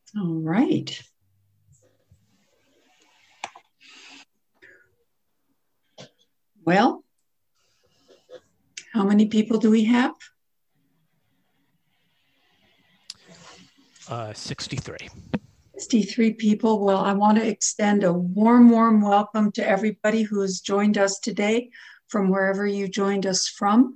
All right. Well, how many people do we have? 63. 63 people. Well, I want to extend a warm welcome to everybody who has joined us today from wherever you joined us from.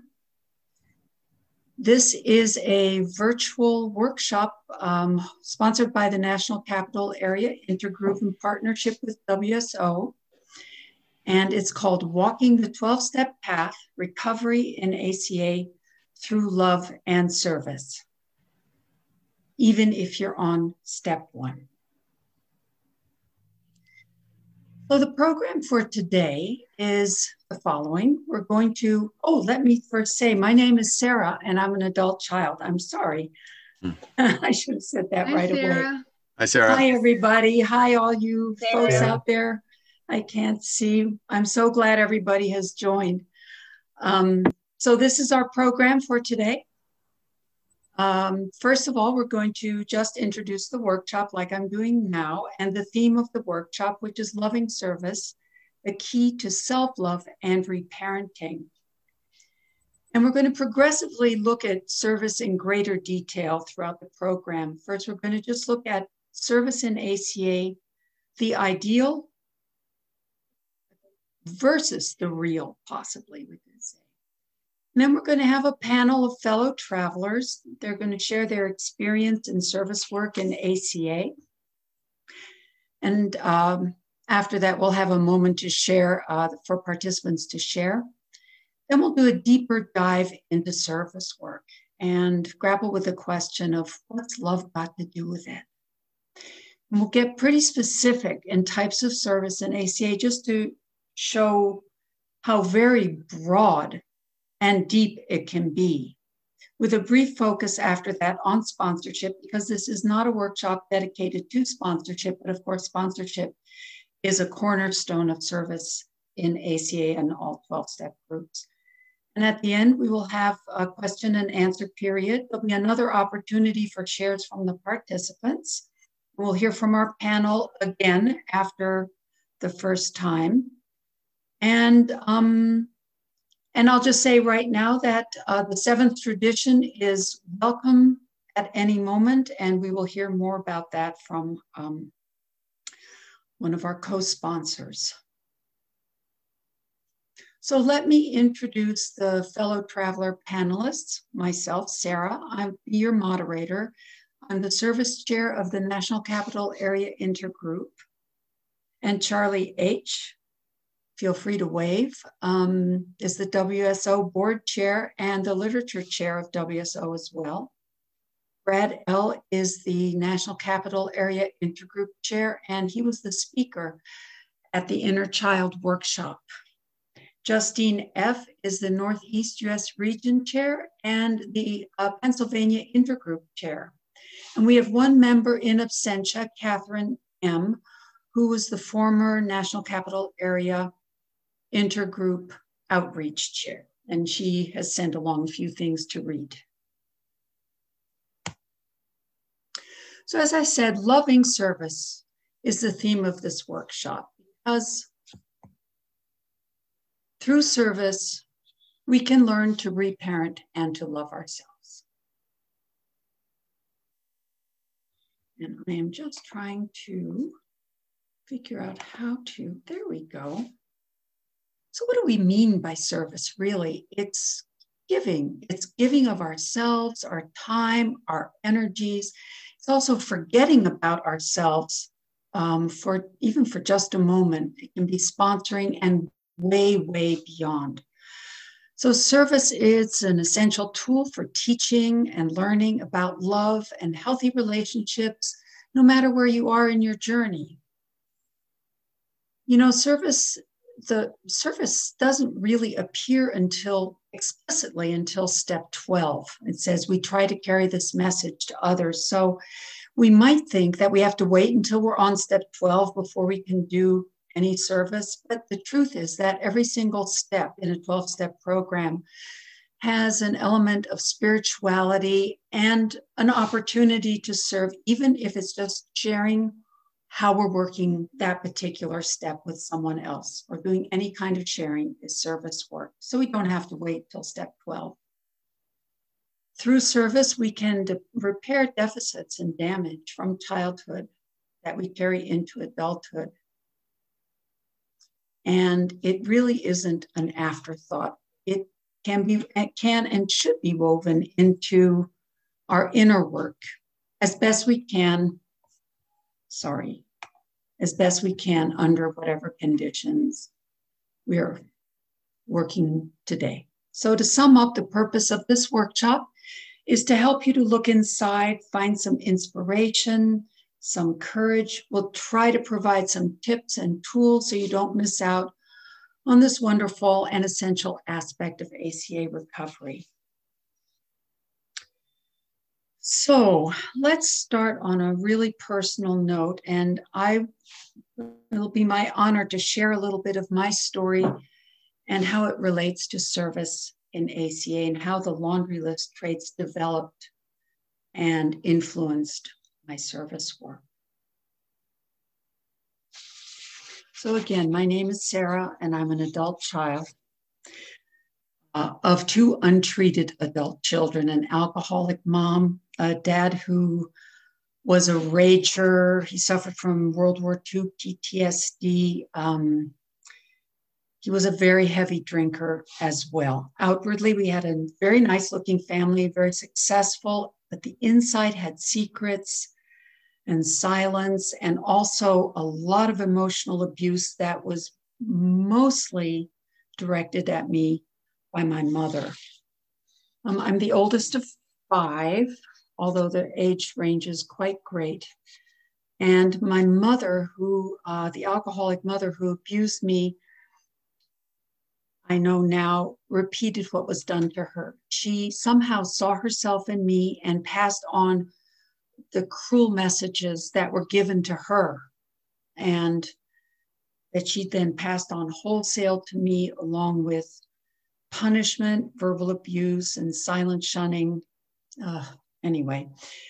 This is a virtual workshop sponsored by the National Capital Area Intergroup in partnership with WSO. And it's called Walking the 12-Step Path, Recovery in ACA Through Love and Service, even if you're on step one. So the program for today is the following. We're going to, let me first say, my name is Sarah and I'm an adult child. I'm sorry. I should have said that right away. Hi, Sarah. Hi, everybody. Hi, all you folks out there. I can't see. I'm so glad everybody has joined. So this is our program for today. First of all, we're going to just introduce the workshop like I'm doing now, and the theme of the workshop, which is loving service, the key to self-love and reparenting. And we're going to progressively look at service in greater detail throughout the program. First, we're going to just look at service in ACA, the ideal versus the real, possibly, we can say. And then we're going to have a panel of fellow travelers. They're going to share their experience in service work in ACA. And after that, we'll have a moment to share, for participants to share. Then we'll do a deeper dive into service work and grapple with the question of what's love got to do with it? And we'll get pretty specific in types of service in ACA just to show how very broad and deep it can be, with a brief focus after that on sponsorship, because this is not a workshop dedicated to sponsorship, but of course, sponsorship is a cornerstone of service in ACA and all 12-step groups. And at the end, we will have a question and answer period. There'll be another opportunity for shares from the participants. We'll hear from our panel again after the first time. And I'll just say right now that the seventh tradition is welcome at any moment, and we will hear more about that from one of our co-sponsors. So let me introduce the fellow traveler panelists. Myself, Sarah, I'm your moderator. I'm the service chair of the National Capital Area Intergroup. And Charlie H., feel free to wave, is the WSO board chair and the literature chair of WSO as well. Brad L. is the National Capital Area Intergroup chair, and he was the speaker at the Inner Child workshop. Justine F. is the Northeast U.S. Region Chair and the Pennsylvania Intergroup Chair. And we have one member in absentia, Catherine M., who was the former National Capital Area Intergroup Outreach Chair. And she has sent along a few things to read. So as I said, loving service is the theme of this workshop, because through service, we can learn to reparent and to love ourselves. And I am just trying to figure out how to, there we go. So what do we mean by service, really? It's giving. It's giving of ourselves, our time, our energies. It's also forgetting about ourselves even for just a moment. It can be sponsoring and way beyond. So service is an essential tool for teaching and learning about love and healthy relationships, no matter where you are in your journey. You know, the service doesn't really appear explicitly until step 12. It says we try to carry this message to others. So we might think that we have to wait until we're on step 12 before we can do any service, but the truth is that every single step in a 12-step program has an element of spirituality and an opportunity to serve, even if it's just sharing how we're working that particular step with someone else, or doing any kind of sharing is service work. So we don't have to wait till step 12. Through service, we can repair deficits and damage from childhood that we carry into adulthood. And it really isn't an afterthought. It can and should be woven into our inner work as best we can. As best we can under whatever conditions we're working today. So to sum up, the purpose of this workshop is to help you to look inside, find some inspiration, some courage. We'll try to provide some tips and tools so you don't miss out on this wonderful and essential aspect of ACA recovery. So let's start on a really personal note, and it'll be my honor to share a little bit of my story and how it relates to service in ACA and how the laundry list traits developed and influenced my service work. So again, my name is Sarah, and I'm an adult child of two untreated adult children, an alcoholic mom, a dad who was a rager. He suffered from World War II PTSD. He was a very heavy drinker as well. Outwardly, we had a very nice looking family, very successful, but the inside had secrets and silence, and also a lot of emotional abuse that was mostly directed at me by my mother. I'm the oldest of 5, although the age range is quite great. And my mother, the alcoholic mother who abused me, I know now, repeated what was done to her. She somehow saw herself in me and passed on the cruel messages that were given to her, and that she then passed on wholesale to me, along with punishment, verbal abuse, and silent shunning. Anyway,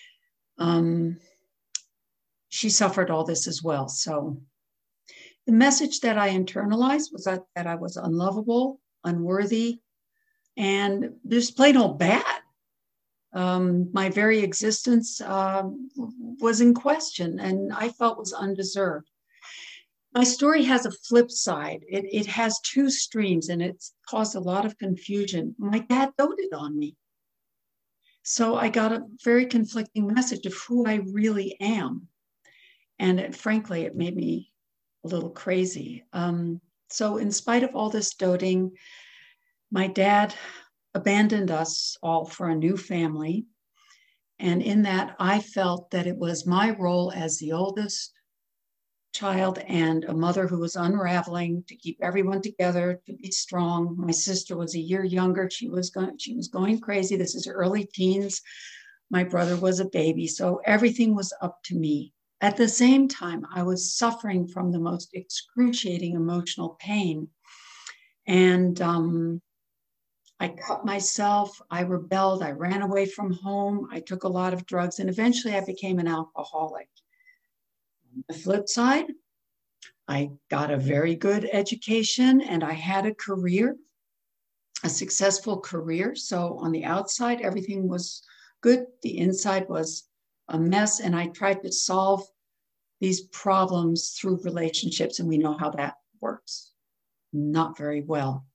she suffered all this as well. So the message that I internalized was that I was unlovable, unworthy, and just plain old bad. My very existence was in question, and I felt was undeserved. My story has a flip side. It has 2 streams, and it's caused a lot of confusion. My dad doted on me. So I got a very conflicting message of who I really am. And frankly, it made me a little crazy. So in spite of all this doting, my dad abandoned us all for a new family. And in that, I felt that it was my role as the oldest child and a mother who was unraveling to keep everyone together, to be strong. My sister was a year younger. She was going crazy. This is early teens. My brother was a baby. So everything was up to me. At the same time, I was suffering from the most excruciating emotional pain. And I cut myself, I rebelled, I ran away from home, I took a lot of drugs, and eventually I became an alcoholic. On the flip side, I got a very good education and I had a career, a successful career. So on the outside, everything was good. The inside was a mess, and I tried to solve these problems through relationships, and we know how that works. Not very well.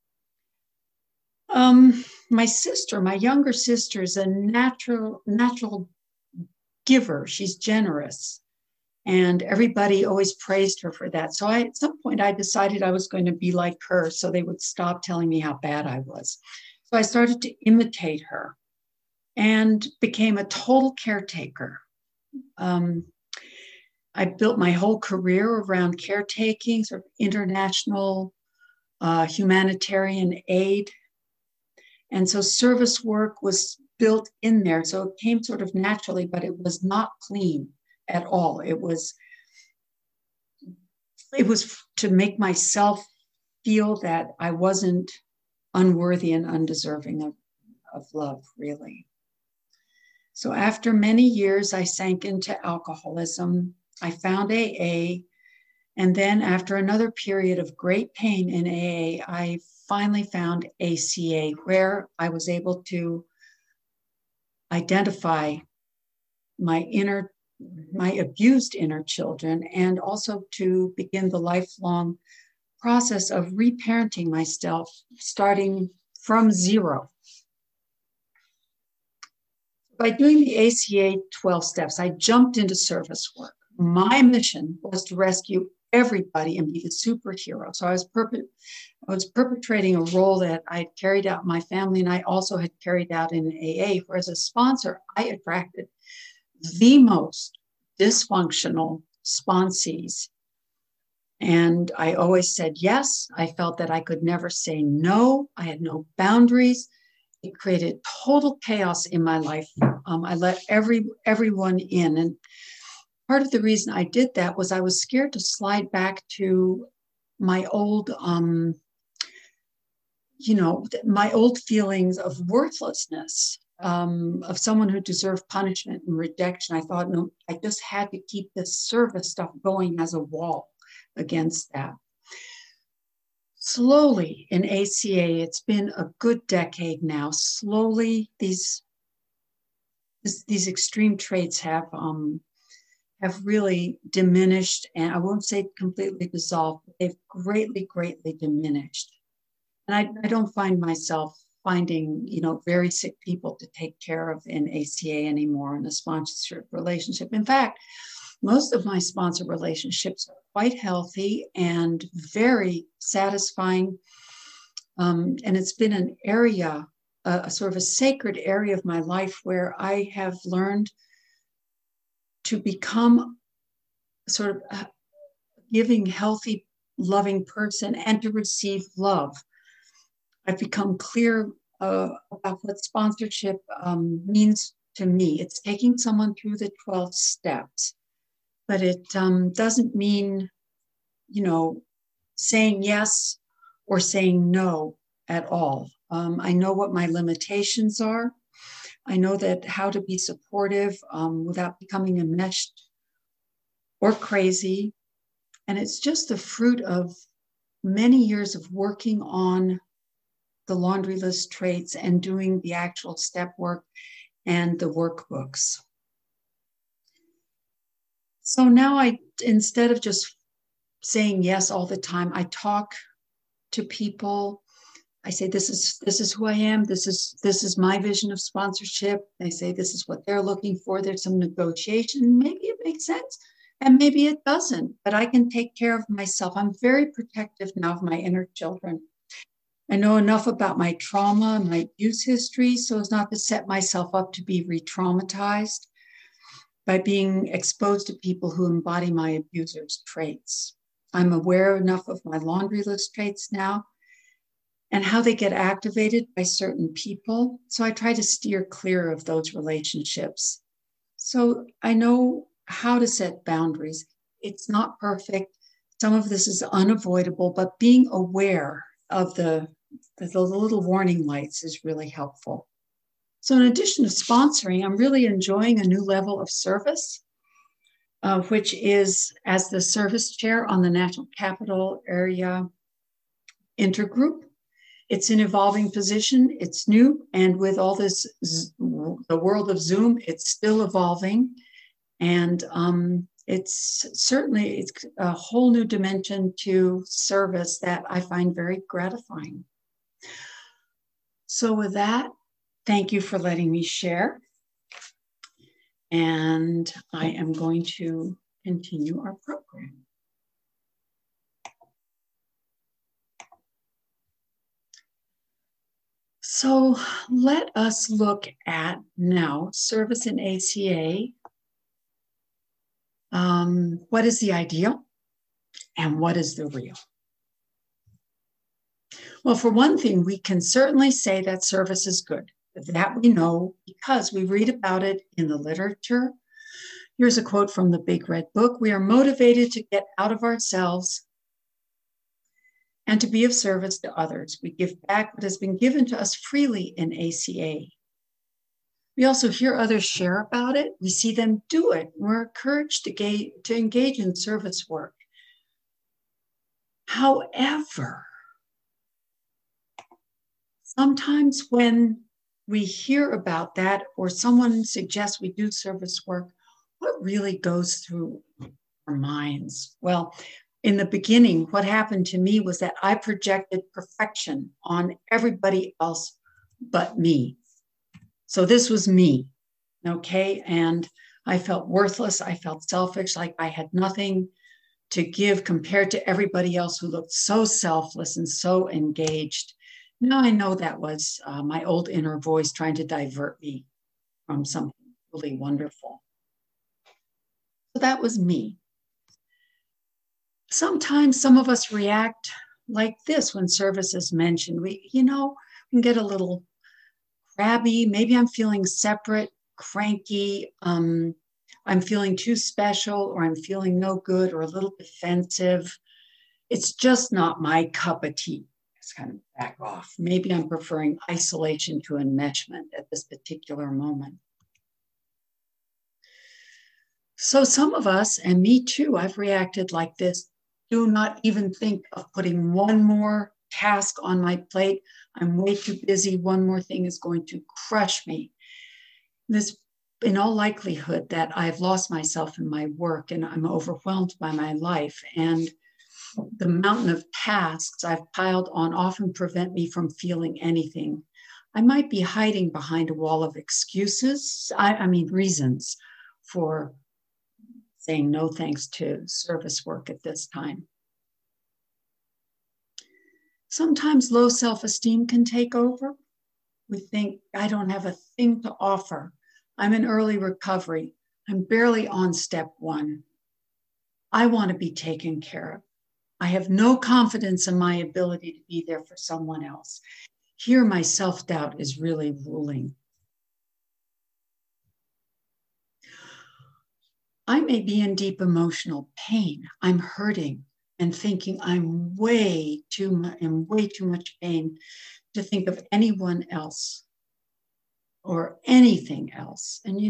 My sister, my younger sister, is a natural giver. She's generous, and everybody always praised her for that. So at some point I decided I was going to be like her, so they would stop telling me how bad I was. So I started to imitate her and became a total caretaker. I built my whole career around caretaking, sort of international humanitarian aid. And so service work was built in there. So it came sort of naturally, but it was not clean at all. It was to make myself feel that I wasn't unworthy and undeserving of love, really. So after many years, I sank into alcoholism. I found AA. And then after another period of great pain in AA, I finally found ACA, where I was able to identify my abused inner children, and also to begin the lifelong process of reparenting myself, starting from zero. By doing the ACA 12 steps, I jumped into service work. My mission was to rescue everybody and be the superhero. So I was perpetrating a role that I had carried out in my family, and I also had carried out in AA, where as a sponsor, I attracted the most dysfunctional sponsees. And I always said yes. I felt that I could never say no. I had no boundaries. It created total chaos in my life. I let everyone in. And part of the reason I did that was I was scared to slide back to my old, my old feelings of worthlessness, of someone who deserved punishment and rejection. I thought, no, I just had to keep this service stuff going as a wall against that. Slowly in ACA, it's been a good decade now. Slowly, these extreme traits have really diminished, and I won't say completely dissolved, but they've greatly, greatly diminished. And I don't find myself finding, very sick people to take care of in ACA anymore in a sponsorship relationship. In fact, most of my sponsor relationships are quite healthy and very satisfying. And it's been an area, a sort of a sacred area of my life where I have learned to become sort of a giving, healthy, loving person and to receive love. I've become clear about what sponsorship means to me. It's taking someone through the 12 steps. But it doesn't mean, saying yes or saying no at all. I know what my limitations are. I know that how to be supportive without becoming enmeshed or crazy. And it's just the fruit of many years of working on the laundry list traits and doing the actual step work and the workbooks. So now instead of just saying yes all the time, I talk to people. I say, this is who I am. This is my vision of sponsorship. They say, this is what they're looking for. There's some negotiation. Maybe it makes sense and maybe it doesn't, but I can take care of myself. I'm very protective now of my inner children. I know enough about my trauma, my abuse history, so as not to set myself up to be re-traumatized by being exposed to people who embody my abuser's traits. I'm aware enough of my laundry list traits now and how they get activated by certain people. So I try to steer clear of those relationships. So I know how to set boundaries. It's not perfect. Some of this is unavoidable, but being aware of the little warning lights is really helpful. So in addition to sponsoring, I'm really enjoying a new level of service, which is as the service chair on the National Capital Area Intergroup. It's an evolving position. It's new. And with all this, the world of Zoom, it's still evolving. And it's a whole new dimension to service that I find very gratifying. So with that, thank you for letting me share. And I am going to continue our program. So let us look at now service in ACA. What is the ideal and what is the real? Well, for one thing, we can certainly say that service is good. That we know because we read about it in the literature. Here's a quote from the Big Red Book. We are motivated to get out of ourselves and to be of service to others. We give back what has been given to us freely in ACA. We also hear others share about it. We see them do it. We're encouraged to engage in service work. However, sometimes when we hear about that or someone suggests we do service work, what really goes through our minds? Well, in the beginning, what happened to me was that I projected perfection on everybody else but me. So this was me, okay? And I felt worthless. I felt selfish, like I had nothing to give compared to everybody else who looked so selfless and so engaged. Now I know that was my old inner voice trying to divert me from something really wonderful. So that was me. Sometimes some of us react like this when service is mentioned. We can get a little crabby. Maybe I'm feeling separate, cranky. I'm feeling too special, or I'm feeling no good, or a little defensive. It's just not my cup of tea. It's kind of back off. Maybe I'm preferring isolation to enmeshment at this particular moment. So some of us, and me too, I've reacted like this. Do not even think of putting one more task on my plate. I'm way too busy. One more thing is going to crush me. This, in all likelihood, that I've lost myself in my work and I'm overwhelmed by my life. And the mountain of tasks I've piled on often prevent me from feeling anything. I might be hiding behind a wall of excuses, reasons for saying no thanks to service work at this time. Sometimes low self-esteem can take over. We think, I don't have a thing to offer. I'm in early recovery. I'm barely on step one. I want to be taken care of. I have no confidence in my ability to be there for someone else. Here, my self-doubt is really ruling. I may be in deep emotional pain. I'm hurting and thinking I'm way too much pain to think of anyone else or anything else. And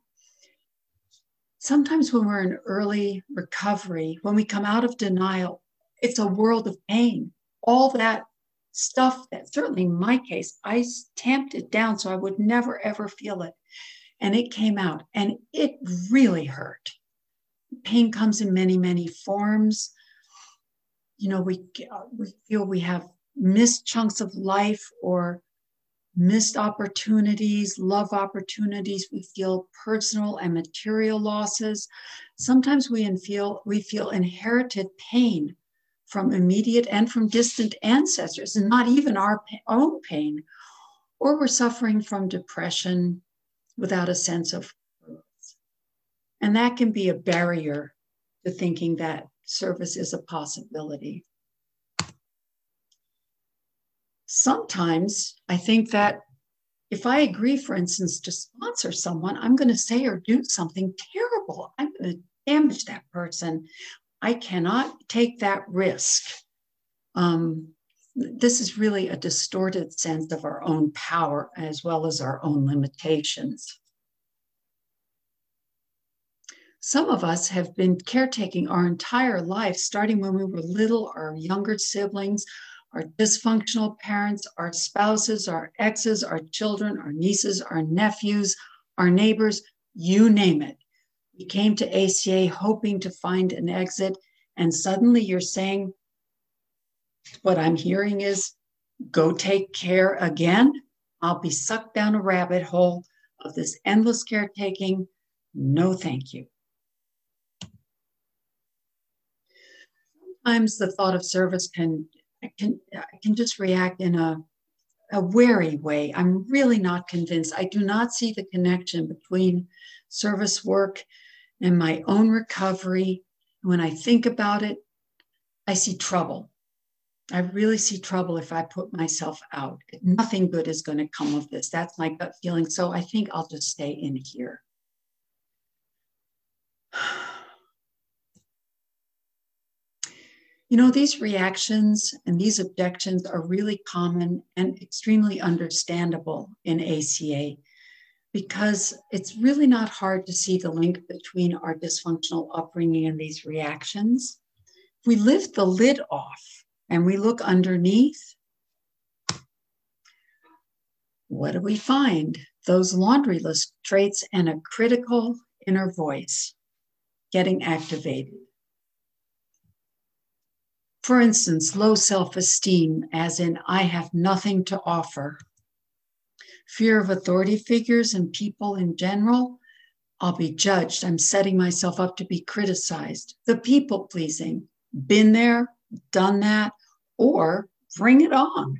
sometimes when we're in early recovery, when we come out of denial, it's a world of pain. All that stuff that, certainly in my case, I tamped it down so I would never, ever feel it. And it came out and it really hurt. Pain comes in many, many forms. We feel we have missed chunks of life or missed opportunities, love opportunities. We feel personal and material losses. Sometimes we feel inherited pain from immediate and from distant ancestors, and not even our own pain. Or we're suffering from depression without a sense of purpose. And that can be a barrier to thinking that service is a possibility. Sometimes I think that if I agree, for instance, to sponsor someone, I'm going to say or do something terrible. I'm going to damage that person. I cannot take that risk. This is really a distorted sense of our own power as well as our own limitations. Some of us have been caretaking our entire life, starting when we were little, our younger siblings, our dysfunctional parents, our spouses, our exes, our children, our nieces, our nephews, our neighbors, you name it. We came to ACA hoping to find an exit, and suddenly you're saying, what I'm hearing is, go take care again. I'll be sucked down a rabbit hole of this endless caretaking. No, thank you. Sometimes the thought of service I can just react in a wary way. I'm really not convinced. I do not see the connection between service work and my own recovery. When I think about it, I see trouble. I really see trouble if I put myself out. Nothing good is going to come of this. That's my gut feeling. So I think I'll just stay in here. You know, these reactions and these objections are really common and extremely understandable in ACA because it's really not hard to see the link between our dysfunctional upbringing and these reactions. If we lift the lid off and we look underneath, what do we find? Those laundry list traits and a critical inner voice getting activated. For instance, low self-esteem, as in I have nothing to offer. Fear of authority figures and people in general. I'll be judged. I'm setting myself up to be criticized. The people pleasing. Been there, done that, or bring it on.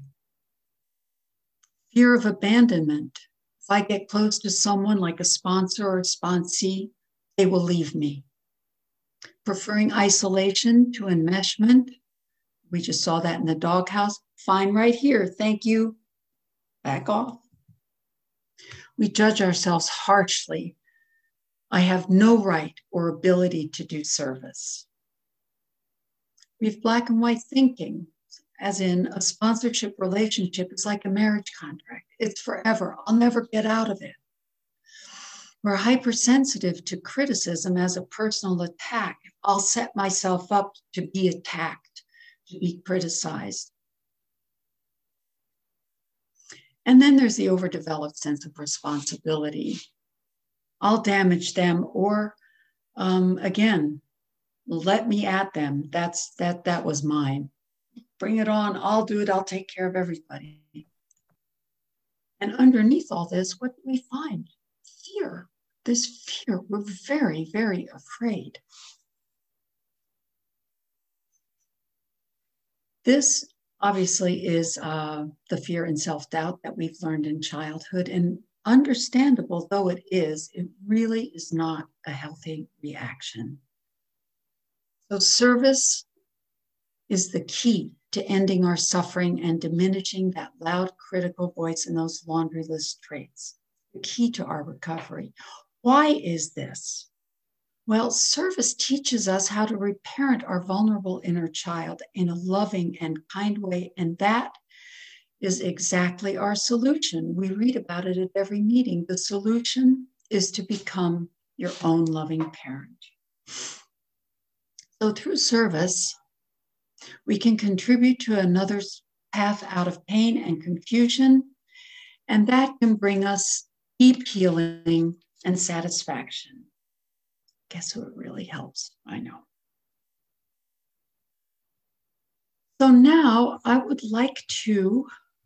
Fear of abandonment. If I get close to someone like a sponsor or a sponsee, they will leave me. Preferring isolation to enmeshment. We just saw that in the doghouse. Fine right here. Thank you. Back off. We judge ourselves harshly. I have no right or ability to do service. We have black and white thinking, as in a sponsorship relationship is like a marriage contract. It's forever. I'll never get out of it. We're hypersensitive to criticism as a personal attack. I'll set myself up to be attacked, to be criticized. And then there's the overdeveloped sense of responsibility. I'll damage them, or again, let me at them. That was mine. Bring it on. I'll do it. I'll take care of everybody. And underneath all this, what do we find? Fear. This fear. We're very, very afraid. This obviously is the fear and self-doubt that we've learned in childhood. And understandable though it really is not a healthy reaction. So service is the key to ending our suffering and diminishing that loud critical voice and those laundry list traits, the key to our recovery. Why is this? Well, service teaches us how to reparent our vulnerable inner child in a loving and kind way, and that is exactly our solution. We read about it at every meeting. The solution is to become your own loving parent. So through service, we can contribute to another's path out of pain and confusion, and that can bring us deep healing and satisfaction. Guess who it really helps? I know. So now I would like to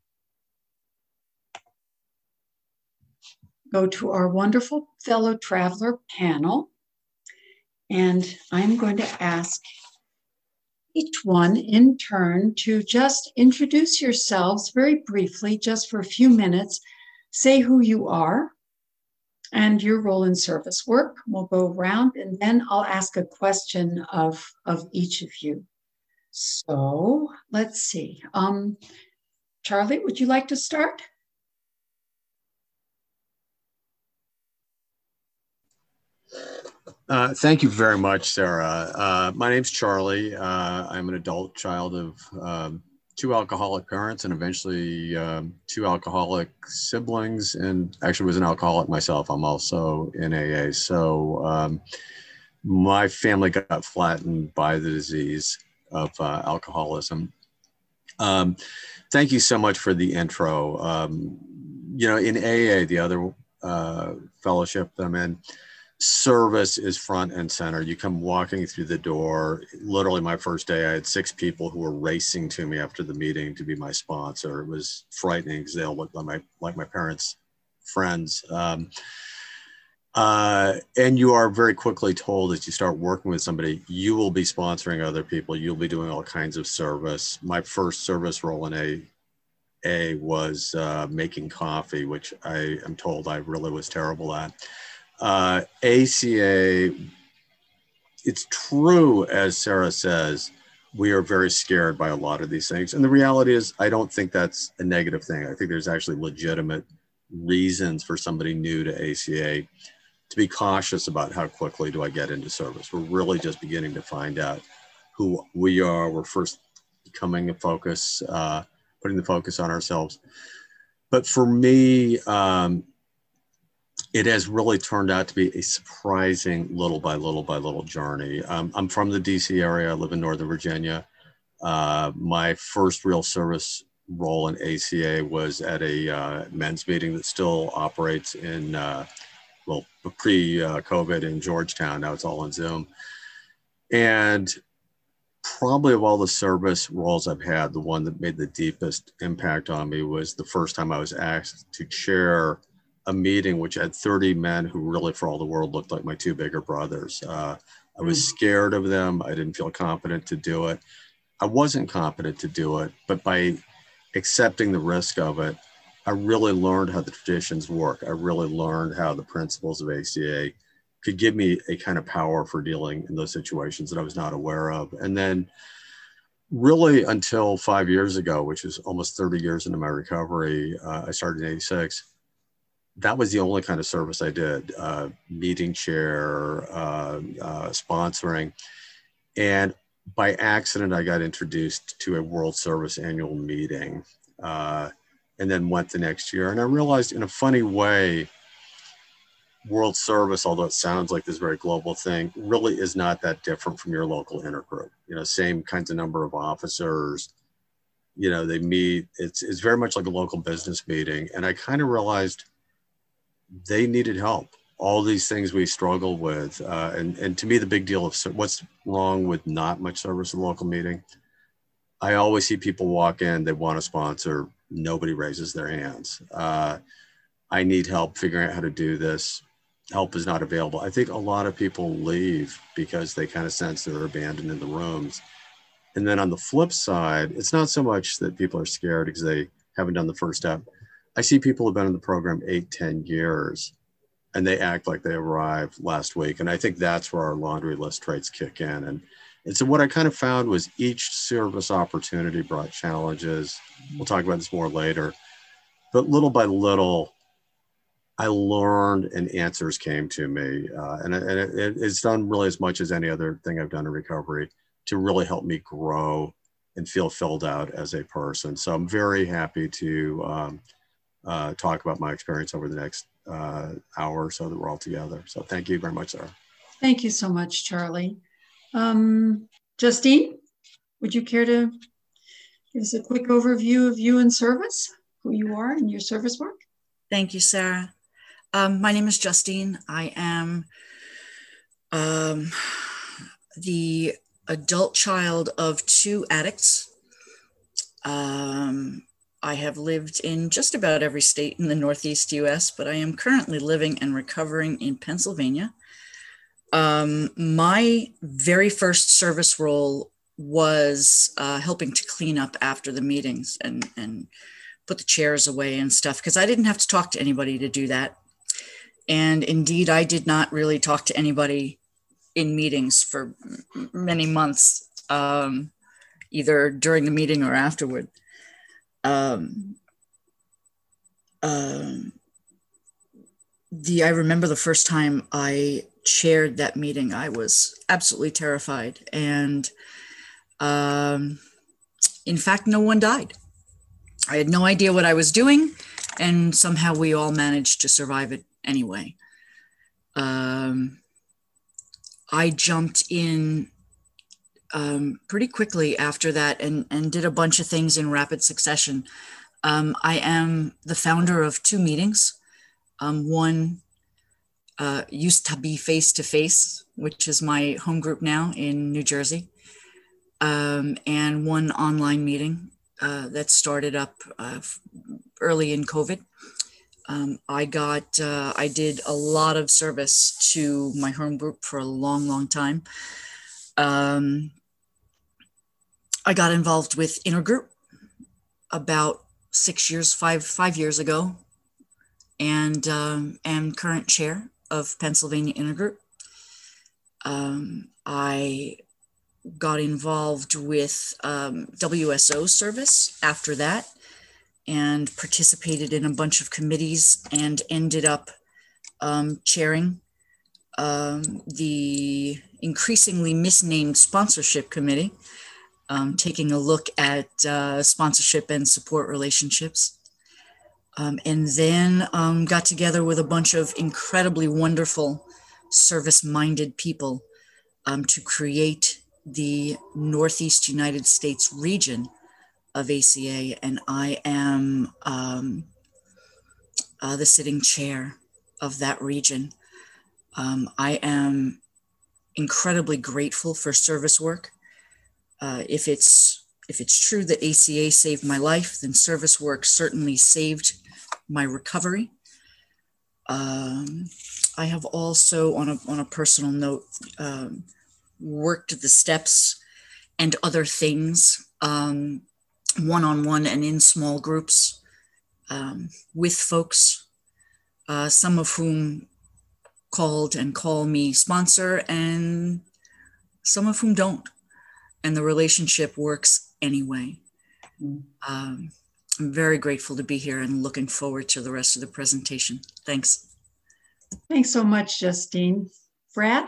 go to our wonderful fellow traveler panel, and I'm going to ask each one in turn to just introduce yourselves very briefly, just for a few minutes, say who you are and your role in service work. We'll go around and then I'll ask a question of each of you. So let's see. Charlie, would you like to start? Thank you very much, Sarah. My name's Charlie. I'm an adult child of 2 alcoholic parents and eventually 2 alcoholic siblings, and actually was an alcoholic myself. I'm also in AA. So my family got flattened by the disease of alcoholism. Thank you so much for the intro. You know, in AA, the other fellowship that I'm in, service is front and center. You come walking through the door. Literally my first day, I had 6 people who were racing to me after the meeting to be my sponsor. It was frightening because they all looked like my parents' friends. And you are very quickly told as you start working with somebody, you will be sponsoring other people. You'll be doing all kinds of service. My first service role in AA was making coffee, which I am told I really was terrible at. ACA, it's true, as Sarah says, we are very scared by a lot of these things. And the reality is, I don't think that's a negative thing. I think there's actually legitimate reasons for somebody new to ACA to be cautious about how quickly do I get into service. We're really just beginning to find out who we are. We're first becoming a focus, putting the focus on ourselves. But for me, it has really turned out to be a surprising little by little journey. I'm from the DC area. I live in Northern Virginia. My first real service role in ACA was at a men's meeting that still operates in, pre-COVID in Georgetown. Now it's all on Zoom. And probably of all the service roles I've had, the one that made the deepest impact on me was the first time I was asked to chair a meeting which had 30 men who really, for all the world, looked like my two bigger brothers. I was scared of them. I didn't feel confident to do it. I wasn't competent to do it, but by accepting the risk of it, I really learned how the traditions work. I really learned how the principles of ACA could give me a kind of power for dealing in those situations that I was not aware of. And then really until 5 years ago, which is almost 30 years into my recovery, I started in '86. That was the only kind of service I did, meeting chair, sponsoring. And by accident, I got introduced to a World Service annual meeting, and then went the next year. And I realized in a funny way, World Service, although it sounds like this very global thing, really is not that different from your local intergroup. Same kinds of number of officers. They meet. It's very much like a local business meeting. And I kind of realized they needed help. All these things we struggle with. And to me, the big deal of what's wrong with not much service at the local meeting. I always see people walk in, they want to sponsor, nobody raises their hands. I need help figuring out how to do this. Help is not available. I think a lot of people leave because they kind of sense they're abandoned in the rooms. And then on the flip side, it's not so much that people are scared because they haven't done the first step. I see people who've been in the program 8-10 years and they act like they arrived last week. And I think that's where our laundry list traits kick in. And so what I kind of found was each service opportunity brought challenges. We'll talk about this more later. But little by little, I learned and answers came to me. And it's done really as much as any other thing I've done in recovery to really help me grow and feel filled out as a person. So I'm very happy to talk about my experience over the next hour or so that we're all together. So thank you very much, Sarah. Thank you so much, Charlie. Justine, would you care to give us a quick overview of you in service, who you are in your service work? Thank you, Sarah. My name is Justine. I am the adult child of 2 addicts. I have lived in just about every state in the Northeast US, but I am currently living and recovering in Pennsylvania. My very first service role was helping to clean up after the meetings and put the chairs away and stuff, because I didn't have to talk to anybody to do that. And indeed, I did not really talk to anybody in meetings for many months, either during the meeting or afterward. I remember the first time I chaired that meeting, I was absolutely terrified. And in fact, no one died. I had no idea what I was doing, and somehow we all managed to survive it anyway. I jumped in pretty quickly after that and did a bunch of things in rapid succession. I am the founder of 2 meetings. One used to be Face to Face, which is my home group now in New Jersey, and one online meeting that started up early in COVID. I did a lot of service to my home group for a long, long time. I got involved with Intergroup about 5 years ago, and am current chair of Pennsylvania Intergroup. I got involved with WSO service after that, and participated in a bunch of committees, and ended up chairing the increasingly misnamed sponsorship committee, taking a look at sponsorship and support relationships. And then got together with a bunch of incredibly wonderful service-minded people to create the Northeast United States region of ACA. And I am the sitting chair of that region. I am incredibly grateful for service work. If it's true that ACA saved my life, then service work certainly saved my recovery. I have also, on a personal note, worked the steps and other things one-on-one and in small groups with folks, some of whom called and call me sponsor, and some of whom don't. And the relationship works anyway. I'm very grateful to be here and looking forward to the rest of the presentation. Thanks. Thanks so much, Justine. Brad?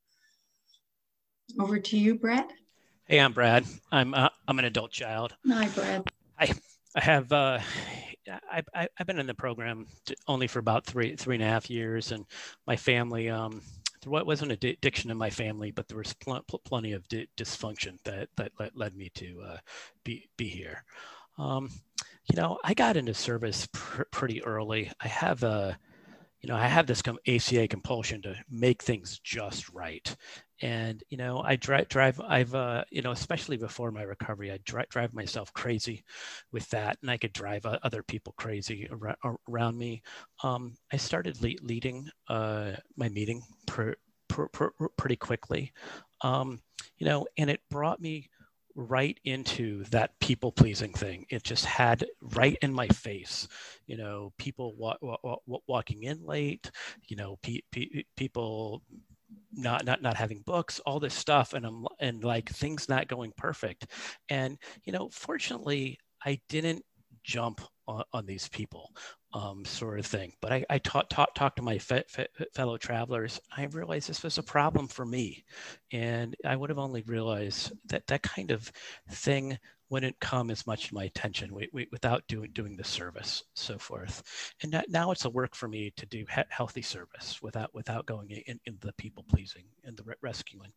Over to you, Brad. Hey, I'm Brad. I'm an adult child. Hi, Brad. I have I've been in the program only for about three and a half years, and my family there wasn't addiction in my family, but there was plenty of dysfunction that led me to be here. You know, I got into service pretty early. I have this ACA compulsion to make things just right. And, you know, especially before my recovery, I drive myself crazy with that, and I could drive other people crazy around me. I started leading my meeting pretty quickly, you know, and it brought me right into that people pleasing thing. It just had right in my face, you know, people walking in late, you know, people not having books, all this stuff, and like things not going perfect. And, you know, fortunately, I didn't jump on these people, sort of thing. But I talked to my fellow travelers. I realized this was a problem for me, and I would have only realized that kind of thing wouldn't come as much to my attention without doing the service, so forth. And now it's a work for me to do healthy service without going into the people pleasing and the rescuing.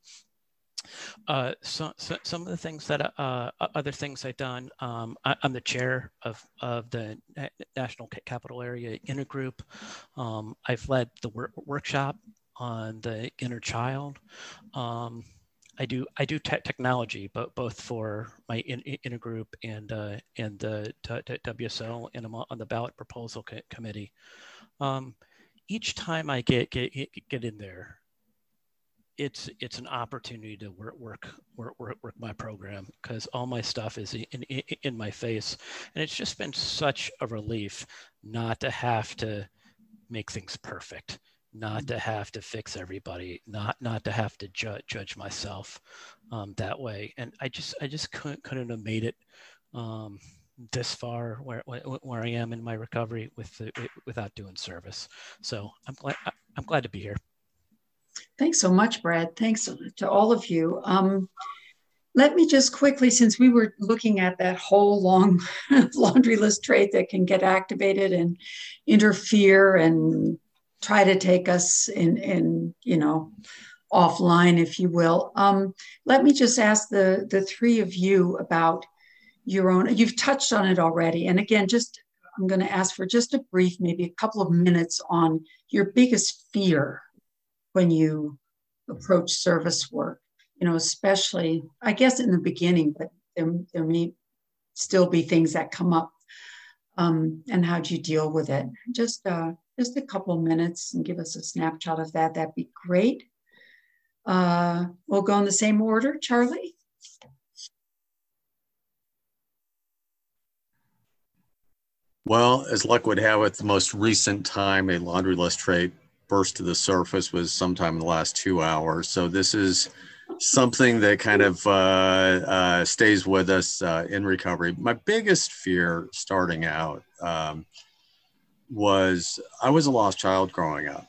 So some of the things that other things I've done, I'm the chair of the National Capital Area Intergroup. I've led the workshop on the inner child. I do technology, but both for my intergroup and the WSO, and I'm on the ballot proposal committee. Each time I get in there, it's an opportunity to work my program, because all my stuff is in my face, and it's just been such a relief not to have to make things perfect, not to have to fix everybody, not to have to judge myself that way. And I just couldn't have made it this far where I am in my recovery without doing service. So I'm glad to be here. Thanks so much, Brad. Thanks to all of you. Let me just quickly, since we were looking at that whole long laundry list trait that can get activated and interfere and try to take us in you know, offline, if you will. Let me just ask the three of you about your own, you've touched on it already. And again, I'm going to ask for just a brief, maybe a couple of minutes on your biggest fear when you approach service work, you know, especially, I guess, in the beginning, but there may still be things that come up, and how do you deal with it? Just a couple of minutes and give us a snapshot of that. That'd be great. We'll go in the same order. Charlie? Well, as luck would have it, the most recent time a laundry list trait burst to the surface was sometime in the last 2 hours. So this is something that kind of stays with us in recovery. My biggest fear starting out was I was a lost child growing up.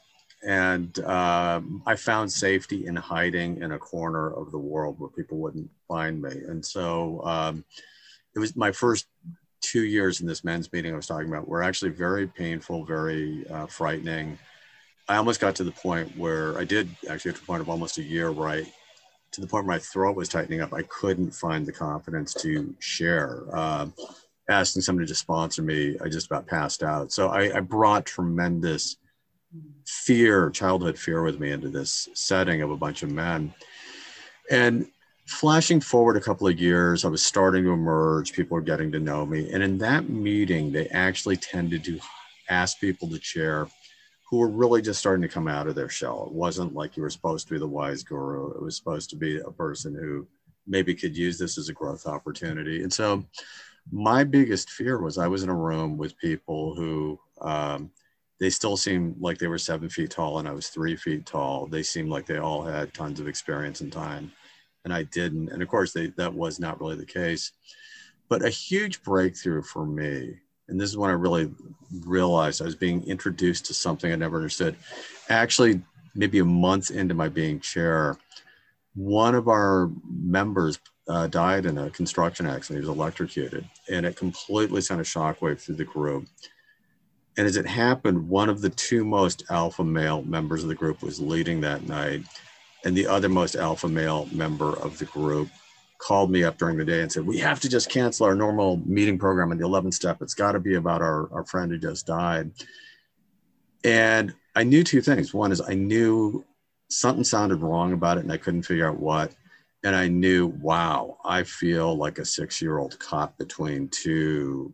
And I found safety in hiding in a corner of the world where people wouldn't find me. And so it was my first 2 years in this men's meeting I was talking about were actually very painful, very frightening. I almost got to the point where I did actually get to the point of almost a year where to the point where my throat was tightening up. I couldn't find the confidence to share. Asking somebody to sponsor me, I just about passed out. So I brought tremendous fear, childhood fear with me into this setting of a bunch of men. And flashing forward a couple of years, I was starting to emerge, people were getting to know me. And in that meeting, they actually tended to ask people to chair who were really just starting to come out of their shell. It wasn't like you were supposed to be the wise guru. It was supposed to be a person who maybe could use this as a growth opportunity. And so my biggest fear was I was in a room with people who, they still seemed like they were 7 feet tall and I was 3 feet tall. They seemed like they all had tons of experience and time, and I didn't. And of course, that was not really the case. But a huge breakthrough for me, and this is when I really realized I was being introduced to something I never understood. Actually, maybe a month into my being chair, one of our members died in a construction accident. He was electrocuted, and it completely sent a shockwave through the group. And as it happened, one of the two most alpha male members of the group was leading that night. And the other most alpha male member of the group called me up during the day and said, we have to just cancel our normal meeting program in the 11th step. It's got to be about our friend who just died. And I knew two things. One is I knew something sounded wrong about it and I couldn't figure out what. And I knew, wow, I feel like a 6-year-old caught between two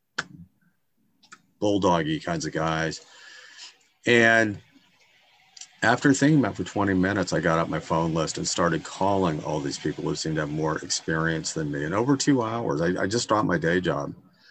bulldoggy kinds of guys. And after thinking about it for 20 minutes, I got out my phone list and started calling all these people who seemed to have more experience than me. And over 2 hours, I just dropped my day job.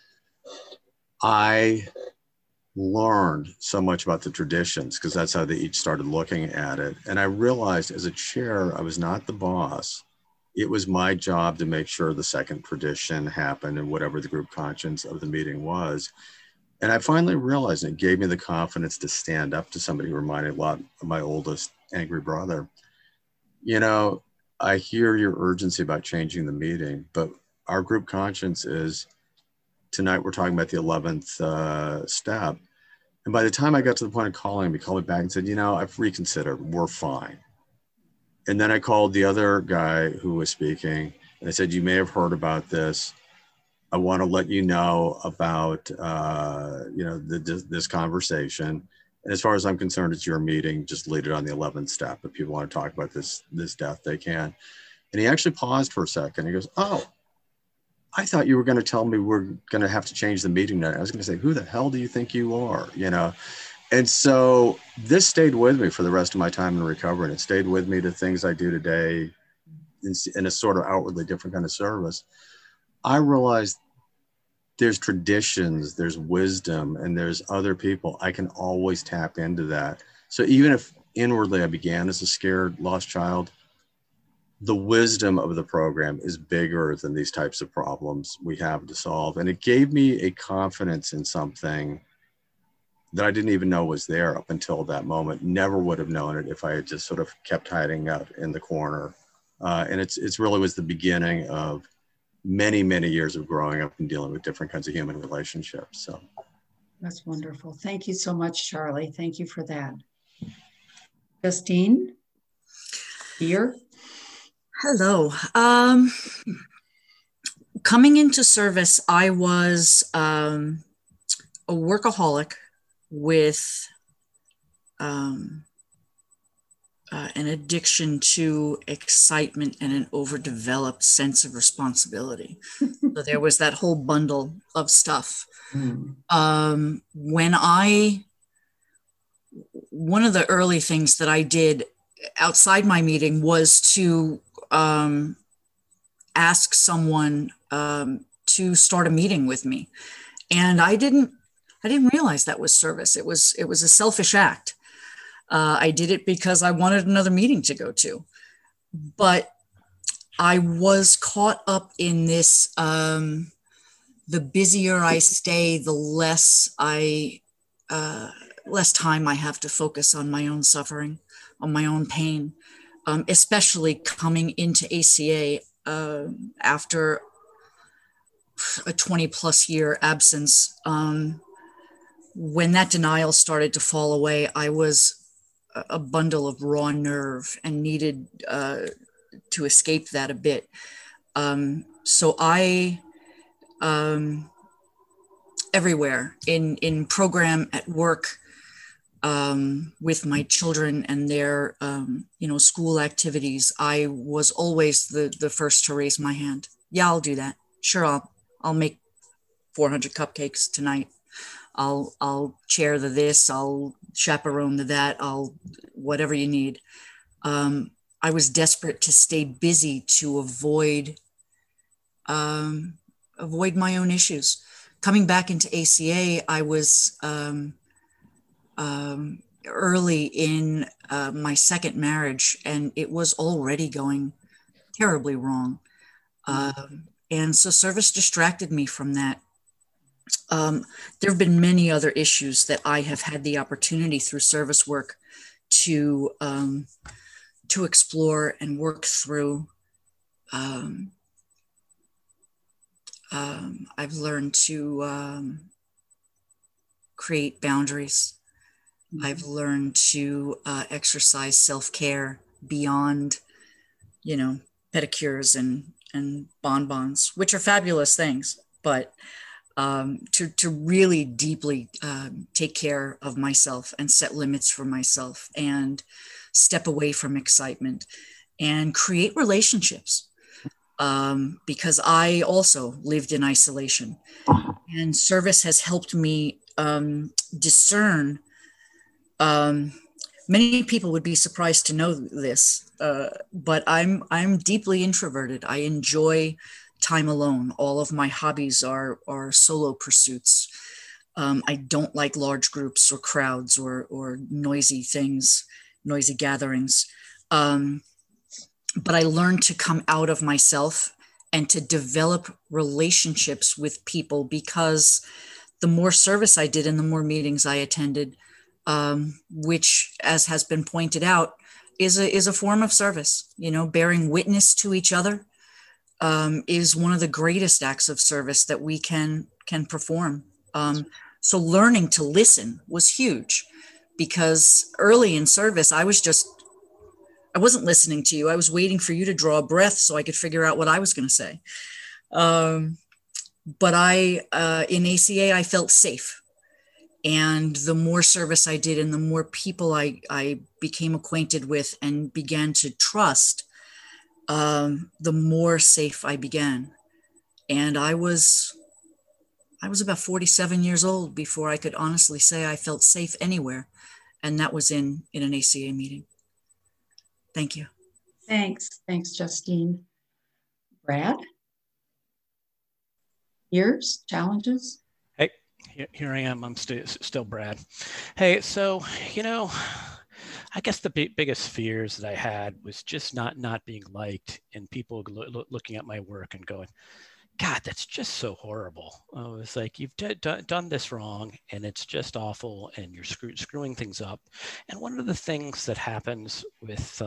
I learned so much about the traditions because that's how they each started looking at it. And I realized as a chair, I was not the boss. It was my job to make sure the second tradition happened and whatever the group conscience of the meeting was. And I finally realized, and it gave me the confidence to stand up to somebody who reminded me a lot of my oldest angry brother. You know, I hear your urgency about changing the meeting, but our group conscience is tonight we're talking about the 11th step. And by the time I got to the point of calling him, he called me back and said, you know, I've reconsidered, we're fine. And then I called the other guy who was speaking and I said, you may have heard about this. I want to let you know about, this conversation. And as far as I'm concerned, it's your meeting. Just lead it on the 11th step. If people want to talk about this death, they can. And he actually paused for a second. He goes, oh, I thought you were going to tell me we're going to have to change the meeting night. I was going to say, who the hell do you think you are? You know? And so this stayed with me for the rest of my time in recovery. And it stayed with me to things I do today in a sort of outwardly different kind of service. I realized there's traditions, there's wisdom, and there's other people. I can always tap into that. So even if inwardly I began as a scared, lost child, the wisdom of the program is bigger than these types of problems we have to solve. And it gave me a confidence in something that I didn't even know was there up until that moment. Never would have known it if I had just sort of kept hiding out in the corner. And it's really was the beginning of many, many years of growing up and dealing with different kinds of human relationships. So that's wonderful. Thank you so much, Charlie. Thank you for that. Justine, here. Hello. Coming into service, I was a workaholic with an addiction to excitement and an overdeveloped sense of responsibility. So there was that whole bundle of stuff. One of the early things that I did outside my meeting was to ask someone to start a meeting with me. And I didn't realize that was service. It was a selfish act. I did it because I wanted another meeting to go to, but I was caught up in this, the busier I stay, the less I less time I have to focus on my own suffering, on my own pain, especially coming into ACA after a 20 plus year absence. When that denial started to fall away, I was a bundle of raw nerve and needed to escape that a bit. So I, everywhere in program, at work, with my children and their, school activities, I was always the first to raise my hand. Yeah, I'll do that. Sure, I'll make 400 cupcakes tonight. I'll chair the this, I'll chaperone the that, whatever you need. I was desperate to stay busy to avoid my own issues. Coming back into ACA, I was early in my second marriage, and it was already going terribly wrong. And so service distracted me from that. There have been many other issues that I have had the opportunity through service work to explore and work through. I've learned to create boundaries. I've learned to exercise self-care beyond, pedicures and bonbons, which are fabulous things, but to really deeply take care of myself and set limits for myself and step away from excitement and create relationships, because I also lived in isolation, and service has helped me discern. Many people would be surprised to know this, but I'm deeply introverted. I enjoy time alone. All of my hobbies are solo pursuits. I don't like large groups or crowds or noisy things, noisy gatherings. But I learned to come out of myself and to develop relationships with people, because the more service I did and the more meetings I attended, which, as has been pointed out, is a form of service. Bearing witness to each other is one of the greatest acts of service that we can perform. So learning to listen was huge, because early in service, I wasn't listening to you. I was waiting for you to draw a breath so I could figure out what I was going to say. But in ACA, I felt safe. And the more service I did and the more people I became acquainted with and began to trust, the more safe I began. And I was about 47 years old before I could honestly say I felt safe anywhere. And that was in an ACA meeting. Thank you. Thanks, Justine. Brad? Years, challenges? Hey, here I am. I'm still Brad. Hey, so, I guess the biggest fears that I had was just not being liked, and people looking at my work and going, God, that's just so horrible. I was like, you've done this wrong, and it's just awful, and you're screwing things up. And one of the things that happens with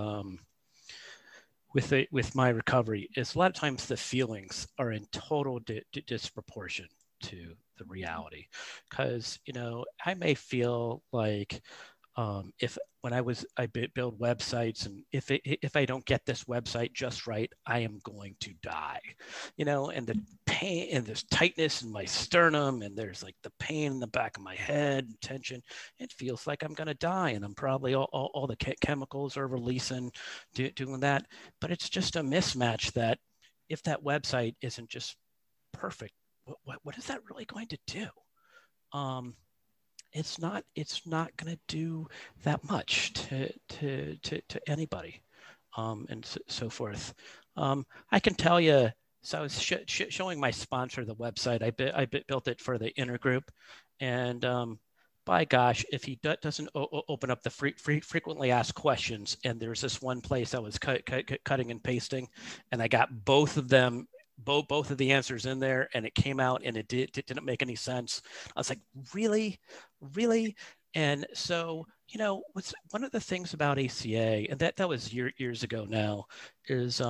my recovery is a lot of times the feelings are in total disproportion to the reality, because I may feel like when I build websites, and if I don't get this website just right, I am going to die, and the pain and this tightness in my sternum, and there's like the pain in the back of my head, tension. It feels like I'm going to die, and I'm probably all the chemicals are releasing, doing that. But it's just a mismatch that if that website isn't just perfect, what is that really going to do? It's not going to do that much to anybody, and so forth. I can tell you. So I was showing my sponsor the website. I built it for the intergroup, and by gosh, if he doesn't open up the frequently asked questions, and there's this one place I was cutting and pasting, and I got both of them. Both of the answers in there, and it came out and it didn't make any sense. I was like, really? And so, you know, what's one of the things about ACA, and that was years ago now, is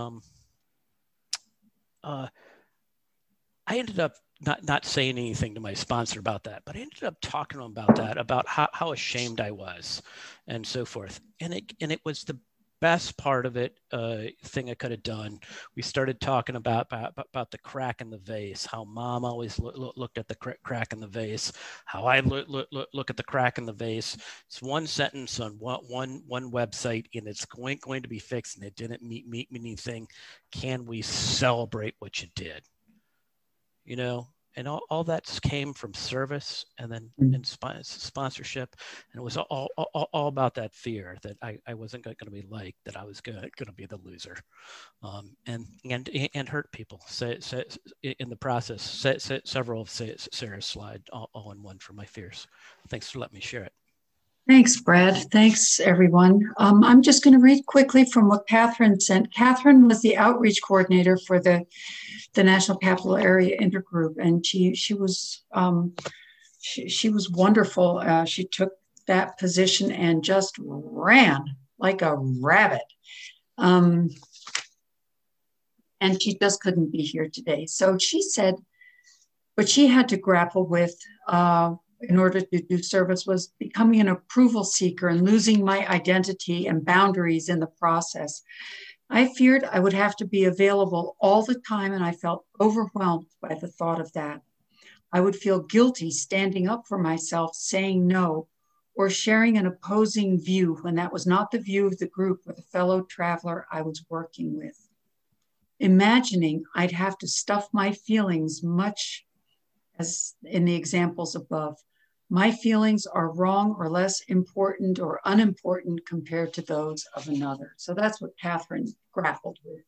I ended up not saying anything to my sponsor about that, but I ended up talking to him about that, about how ashamed I was and so forth. And it was the best part of it, thing I could have done. We started talking about the crack in the vase, how mom always looked at the crack in the vase, how I look at the crack in the vase. It's one sentence on one website, and it's going to be fixed, and it didn't meet anything. Can we celebrate what you did? You know, and all that came from service and then sponsorship. And it was all about that fear that I wasn't going to be liked, that I was going to be the loser, and hurt people. So in the process, several of Sarah's slide all in one for my fears. Thanks for letting me share it. Thanks, Brad. Thanks, everyone. I'm just going to read quickly from what Catherine sent. Catherine was the outreach coordinator for the National Capital Area Intergroup, and she was wonderful. She took that position and just ran like a rabbit. And she just couldn't be here today. So she said what she had to grapple with in order to do service was becoming an approval seeker and losing my identity and boundaries in the process. I feared I would have to be available all the time, and I felt overwhelmed by the thought of that. I would feel guilty standing up for myself, saying no, or sharing an opposing view when that was not the view of the group or the fellow traveler I was working with. Imagining I'd have to stuff my feelings much as in the examples above. My feelings are wrong or less important or unimportant compared to those of another. So that's what Catherine grappled with.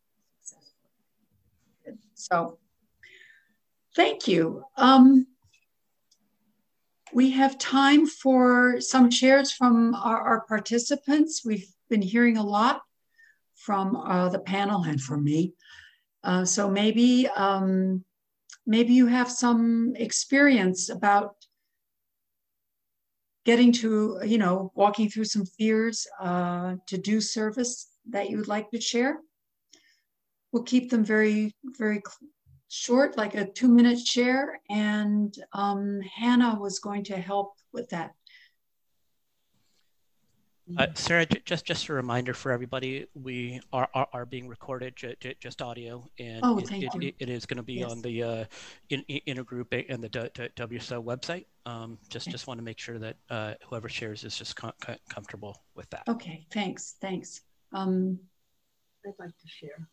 So thank you. We have time for some shares from our participants. We've been hearing a lot from the panel and from me. So maybe you have some experience about getting to, walking through some fears to do service that you would like to share. We'll keep them very, very short, like a 2-minute share. And Hannah was going to help with that. Sarah, just a reminder for everybody, we are being recorded, just audio, and it is going to be on the Intergroup and the WSO website. Just want to make sure that whoever shares is just comfortable with that. Okay, thanks. I'd like to share.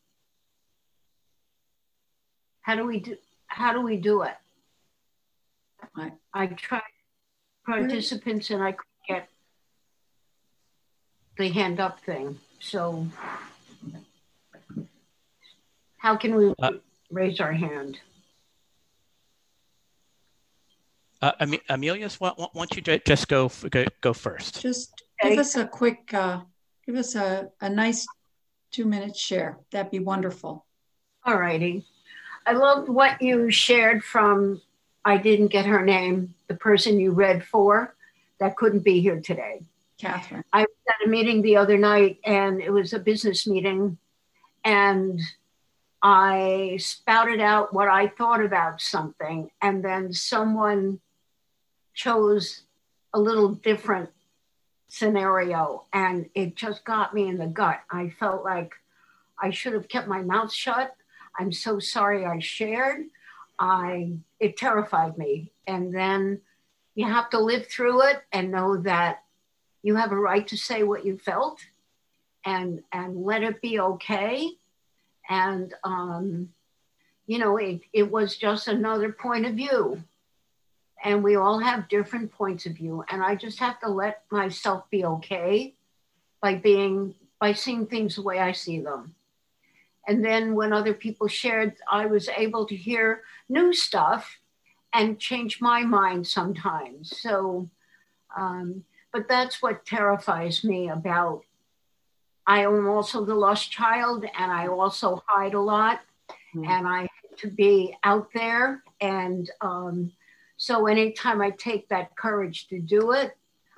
How do we do it? I tried participants and I couldn't get the hand up thing. So how can we raise our hand? Amelius, why don't you just go first? Just give us a quick, give us a nice 2-minute share. That'd be wonderful. All righty. I loved what you shared from, I didn't get her name, the person you read for that couldn't be here today. Catherine. I was at a meeting the other night, and it was a business meeting, and I spouted out what I thought about something, and then someone chose a little different scenario, and it just got me in the gut. I felt like I should have kept my mouth shut. I'm so sorry I shared. It terrified me. And then you have to live through it and know that you have a right to say what you felt and let it be okay. And, it was just another point of view. And we all have different points of view. And I just have to let myself be okay by seeing things the way I see them. And then when other people shared, I was able to hear new stuff and change my mind sometimes. So, but that's what terrifies me about. I am also the lost child, and I also hide a lot, and I have to be out there. And so anytime I take that courage to do it,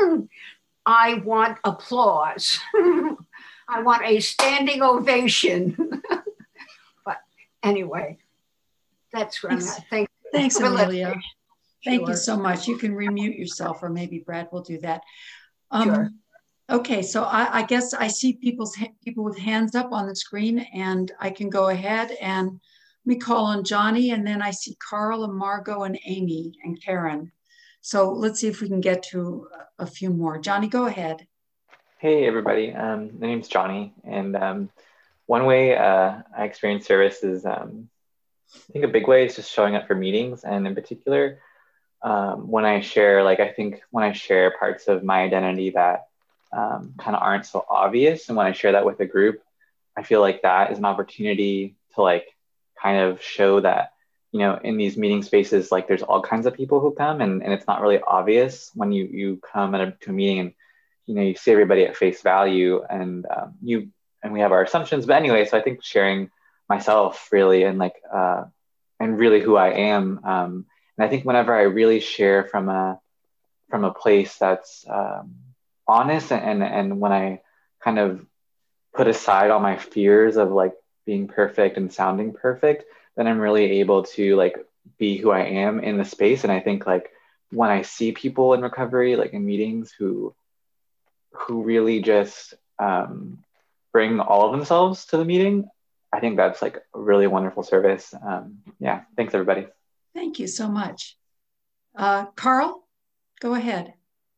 I want applause. I want a standing ovation. But anyway, that's where I'm at. Thanks, Amelia. Thank you Sure. so much. You can remute yourself, or maybe Brad will do that. Sure. Okay, so I guess I see people with hands up on the screen, and I can go ahead and let me call on Johnny, and then I see Carl and Margot and Amy and Karen. So let's see if we can get to a few more. Johnny, go ahead. Hey, everybody. My name's Johnny, and one way I experience service is, I think a big way is just showing up for meetings, and in particular, when I share, I think when I share parts of my identity that kind of aren't so obvious, and when I share that with a group, I feel like that is an opportunity to kind of show that, in these meeting spaces, there's all kinds of people who come, and it's not really obvious when you come to a meeting and, you see everybody at face value, and we have our assumptions. But anyway, so I think sharing myself really and really who I am. And I think whenever I really share from a place that's honest, and when I kind of put aside all my fears of being perfect and sounding perfect, then I'm really able to be who I am in the space. And I think when I see people in recovery, in meetings who really just bring all of themselves to the meeting, I think that's a really wonderful service. Yeah, thanks everybody. Thank you so much. Carl, go ahead.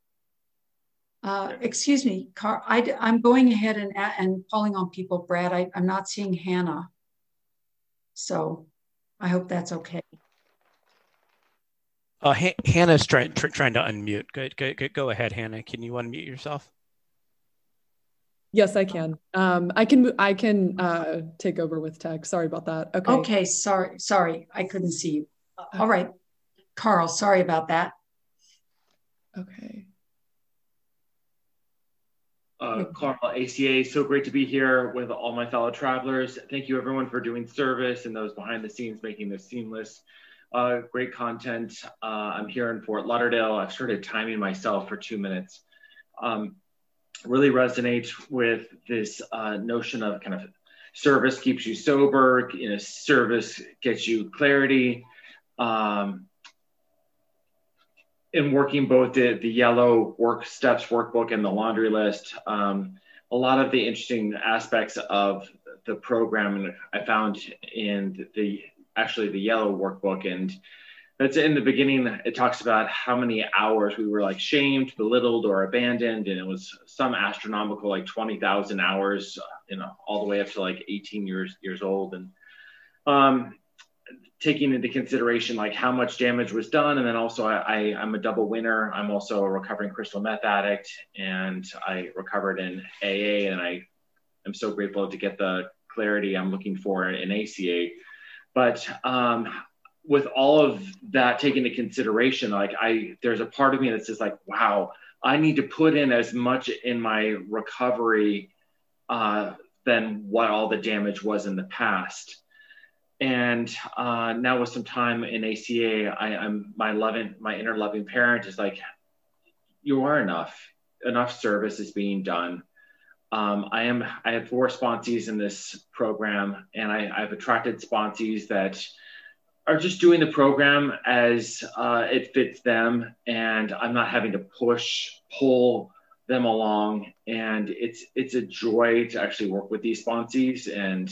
Excuse me, Carl, I'm going ahead and calling on people. Brad, I'm not seeing Hannah. So I hope that's okay. Hannah's trying to unmute. Go ahead, Hannah. Can you unmute yourself? Yes, I can. I can take over with tech. Sorry about that. Okay. Okay. Sorry. I couldn't see you. All right. Carl, sorry about that. Okay. Carl, ACA, so great to be here with all my fellow travelers. Thank you everyone for doing service and those behind the scenes making this seamless. Great content. I'm here in Fort Lauderdale. I've started timing myself for 2 minutes. Really resonate with this notion of kind of service keeps you sober, service gets you clarity. In working both the yellow work steps workbook and the laundry list, a lot of the interesting aspects of the program I found in the yellow workbook. And that's in the beginning, it talks about how many hours we were shamed, belittled, or abandoned. And it was some astronomical, 20,000 hours, all the way up to 18 years old. And taking into consideration like how much damage was done. And then also I'm a double winner. I'm also a recovering crystal meth addict, and I recovered in AA, and I am so grateful to get the clarity I'm looking for in ACA. But with all of that taken into consideration, like there's a part of me that says like, wow, I need to put in as much in my recovery than what all the damage was in the past. And now with some time in ACA, I'm my inner loving parent is like, you are enough service is being done. I have 4 sponsees in this program, and I've attracted sponsees that are just doing the program as it fits them, and I'm not having to pull them along. And it's a joy to actually work with these sponsees, and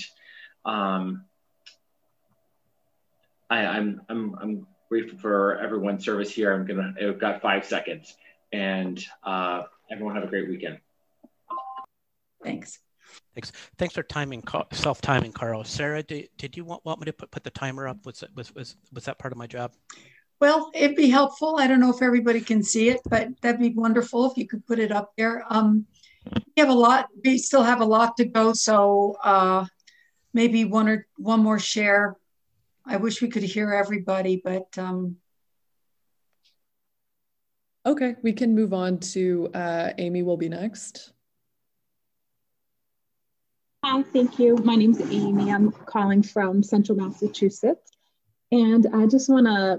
I'm grateful for everyone's service here. I've got 5 seconds, and everyone have a great weekend. Thanks. Thanks for self-timing, Carl. Sarah, did you want me to put the timer up? Was that part of my job? Well, it'd be helpful. I don't know if everybody can see it, but that'd be wonderful if you could put it up there. We still have a lot to go, so maybe one more share. I wish we could hear everybody, but okay, we can move on to Amy will be next. Hi, thank you. My name is Amy. I'm calling from Central Massachusetts. And I just want to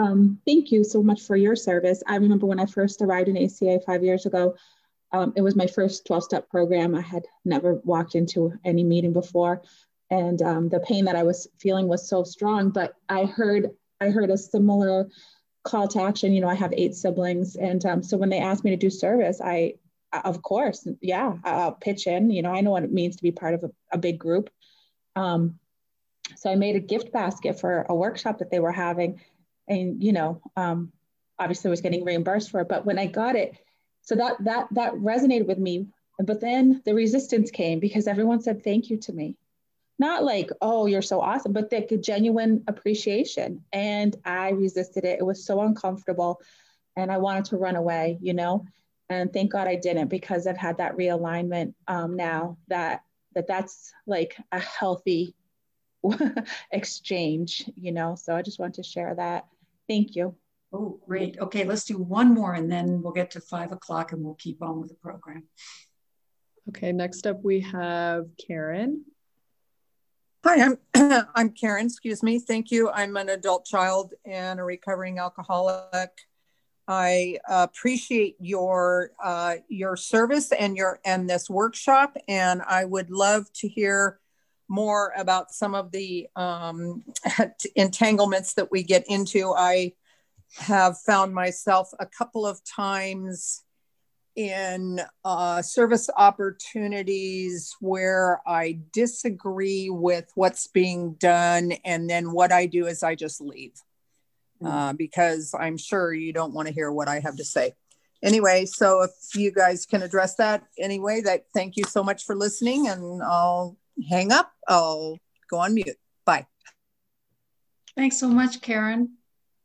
Thank you so much for your service. I remember when I first arrived in ACA 5 years ago, it was my first 12-step program. I had never walked into any meeting before. And the pain that I was feeling was so strong, but I heard a similar call to action. You know, I have 8 siblings. And so when they asked me to do service, of course, yeah, I'll pitch in. You know, I know what it means to be part of a big group. So I made a gift basket for a workshop that they were having. And, you know, obviously I was getting reimbursed for it. But when I got it, so that resonated with me. But then the resistance came because everyone said thank you to me. Not like, oh, you're so awesome, but like a genuine appreciation. And I resisted it. It was so uncomfortable. And I wanted to run away, you know, and thank God I didn't, because I've had that realignment now that's like a healthy exchange, you know. So I just want to share that. Thank you. Oh, great. Okay, let's do one more and then we'll get to 5 o'clock and we'll keep on with the program. Okay, next up we have Karen. Hi, I'm Karen, excuse me. Thank you. I'm an adult child and a recovering alcoholic. I appreciate your service and this workshop, and I would love to hear more about some of the entanglements that we get into. I have found myself a couple of times in service opportunities where I disagree with what's being done, and then what I do is I just leave because I'm sure you don't want to hear what I have to say. Anyway, so if you guys can address that anyway, thank you so much for listening, and I'll hang up. I'll go on mute. Bye. Thanks so much, Karen.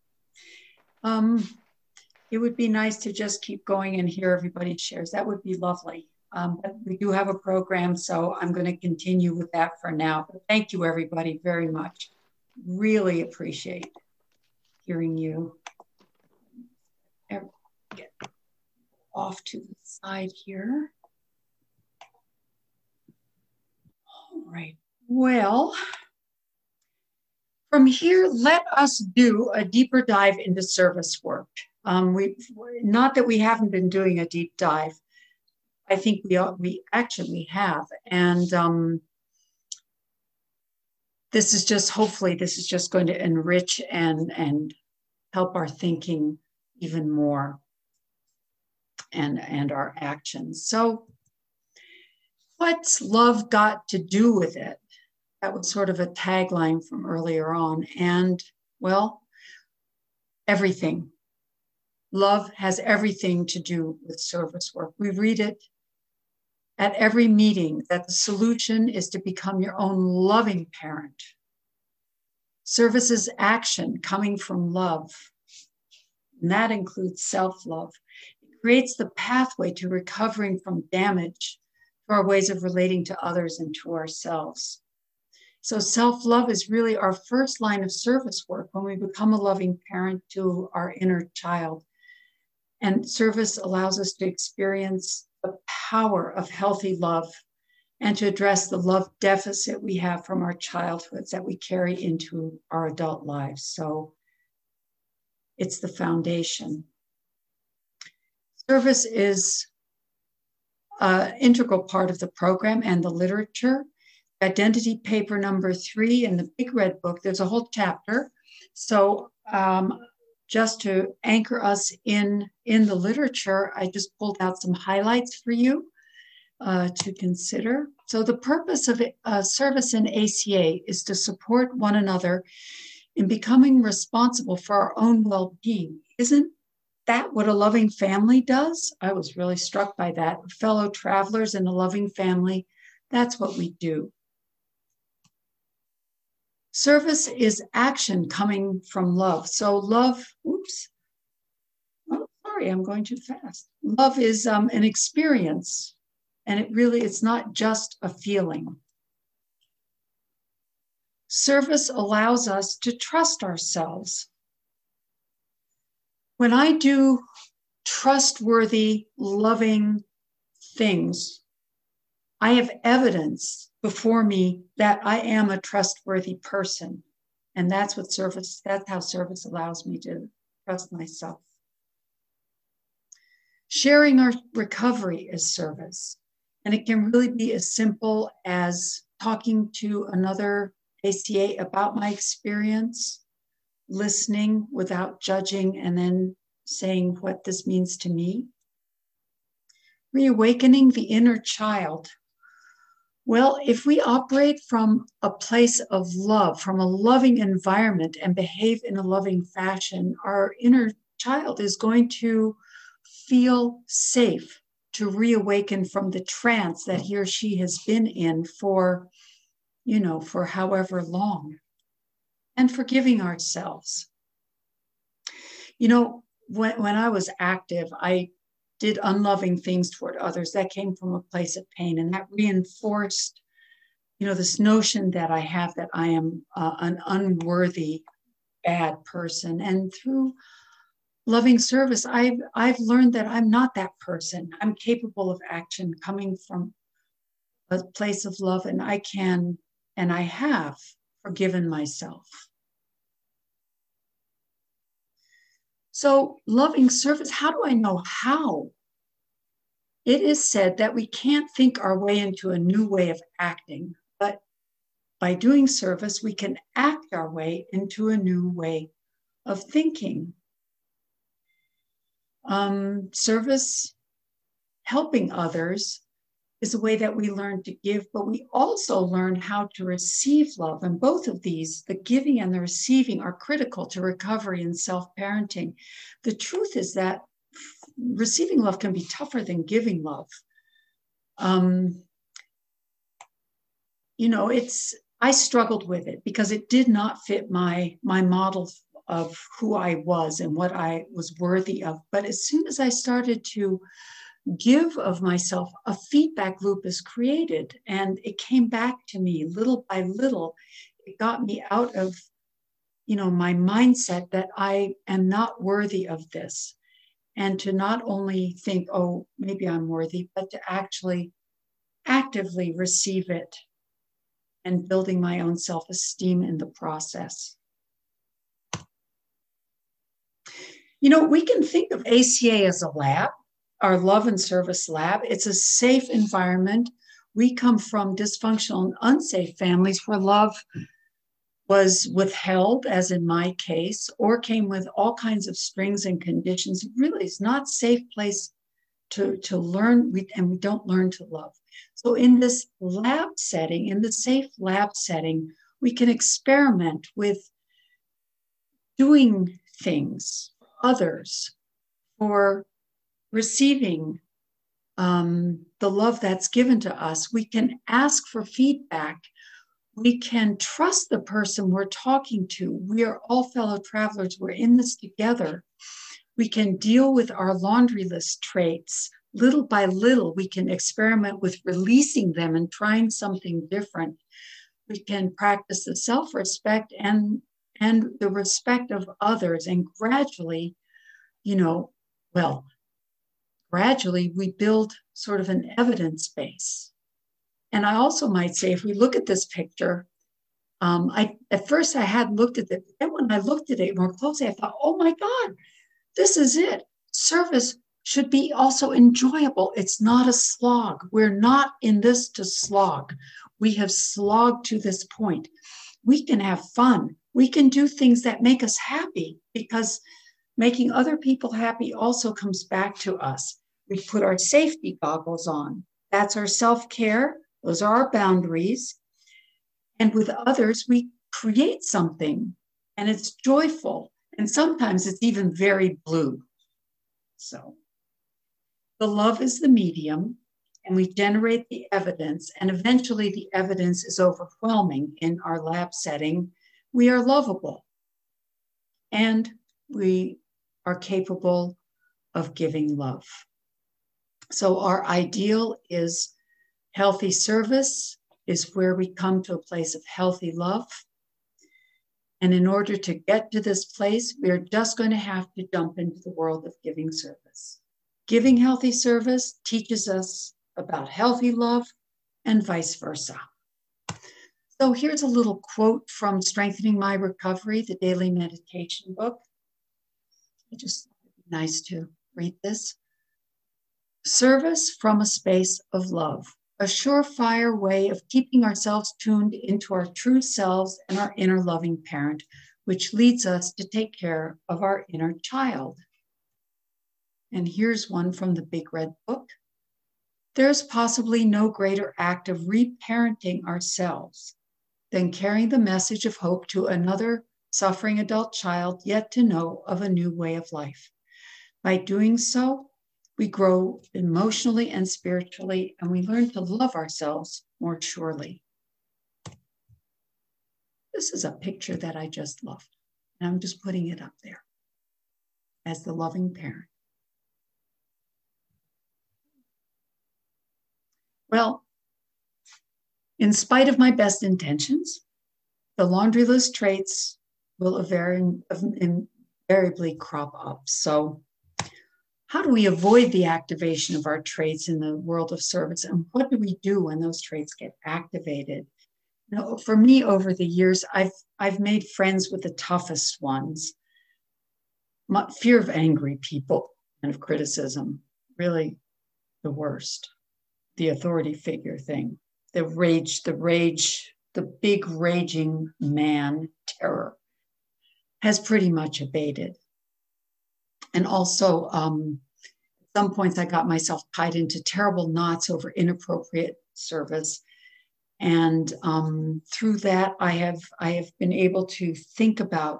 It would be nice to just keep going and hear everybody's shares. That would be lovely. But we do have a program, so I'm going to continue with that for now. But thank you, everybody, very much. Really appreciate hearing you. Get off to the side here. All right. Well, from here, let us do a deeper dive into service work. Not that we haven't been doing a deep dive. I think we actually have. And this is just, hopefully this is just going to enrich and help our thinking even more and our actions. So what's love got to do with it? That was sort of a tagline from earlier on. And well, everything. Love has everything to do with service work. We read it at every meeting that the solution is to become your own loving parent. Service is action coming from love. And that includes self-love. It creates the pathway to recovering from damage to our ways of relating to others and to ourselves. So self-love is really our first line of service work when we become a loving parent to our inner child. And service allows us to experience the power of healthy love and to address the love deficit we have from our childhoods that we carry into our adult lives. So it's the foundation. Service is an integral part of the program and the literature. Identity paper number 3 in the Big Red Book, there's a whole chapter. So just to anchor us in the literature, I just pulled out some highlights for you to consider. So the purpose of service in ACA is to support one another in becoming responsible for our own well-being. Isn't that what a loving family does? I was really struck by that. Fellow travelers in a loving family, that's what we do. Service is action coming from love. So love, oops. Oh, sorry, I'm going too fast. Love is an experience, and it's not just a feeling. Service allows us to trust ourselves. When I do trustworthy, loving things, I have evidence before me that I am a trustworthy person. And that's how service allows me to trust myself. Sharing our recovery is service. And it can really be as simple as talking to another ACA about my experience, listening without judging, and then saying what this means to me. Reawakening the inner child. Well, if we operate from a place of love, from a loving environment, and behave in a loving fashion, our inner child is going to feel safe to reawaken from the trance that he or she has been in for, for however long, and forgiving ourselves. When I was active, I did unloving things toward others. That came from a place of pain, and that reinforced, this notion that I have that I am an unworthy, bad person. And through loving service, I've learned that I'm not that person. I'm capable of action coming from a place of love, and I can, and I have forgiven myself. So loving service, how do I know how? It is said that we can't think our way into a new way of acting, but by doing service, we can act our way into a new way of thinking. Service, helping others, is a way that we learn to give, but we also learn how to receive love. And both of these, the giving and the receiving, are critical to recovery and self-parenting. The truth is that receiving love can be tougher than giving love. I struggled with it because it did not fit my model of who I was and what I was worthy of. But as soon as I started to give of myself, a feedback loop is created, and it came back to me little by little. It got me out of, my mindset that I am not worthy of this, and to not only think, oh, maybe I'm worthy, but to actually actively receive it and building my own self-esteem in the process. We can think of ACA as a lab, our love and service lab. It's a safe environment. We come from dysfunctional and unsafe families where love was withheld, as in my case, or came with all kinds of strings and conditions. It really is not a safe place to learn, and we don't learn to love. So in this lab setting, in the safe lab setting, we can experiment with doing things for others, for receiving the love that's given to us. We can ask for feedback. We can trust the person we're talking to. We are all fellow travelers. We're in this together. We can deal with our laundry list traits. Little by little, we can experiment with releasing them and trying something different. We can practice the self-respect and the respect of others. And gradually, gradually we build sort of an evidence base. And I also might say, if we look at this picture, at first I had looked at it, and when I looked at it more closely, I thought, oh my God, this is it. Service should be also enjoyable. It's not a slog. We're not in this to slog. We have slogged to this point. We can have fun. We can do things that make us happy, because making other people happy also comes back to us. We put our safety goggles on. That's our self-care. Those are our boundaries. And with others, we create something, and it's joyful. And sometimes it's even very blue. So the love is the medium, and we generate the evidence, and eventually the evidence is overwhelming in our lab setting. We are lovable, and we are capable of giving love. So our ideal is healthy service, is where we come to a place of healthy love. And in order to get to this place, we're just going to have to jump into the world of giving service. Giving healthy service teaches us about healthy love, and vice versa. So here's a little quote from Strengthening My Recovery, the daily meditation book. It just nice to read this. Service from a space of love, a surefire way of keeping ourselves tuned into our true selves and our inner loving parent, which leads us to take care of our inner child. And here's one from the Big Red Book. There's possibly no greater act of reparenting ourselves than carrying the message of hope to another suffering adult child yet to know of a new way of life. By doing so, we grow emotionally and spiritually, and we learn to love ourselves more surely. This is a picture that I just loved, and I'm just putting it up there as the loving parent. Well, in spite of my best intentions, the laundry list traits will invariably crop up. So how do we avoid the activation of our traits in the world of service? And what do we do when those traits get activated? You know, for me, over the years, I've made friends with the toughest ones. Fear of angry people and of criticism, really the worst. The authority figure thing, the big raging man terror has pretty much abated. And also, at some points I got myself tied into terrible knots over inappropriate service. And through that, I have been able to think about,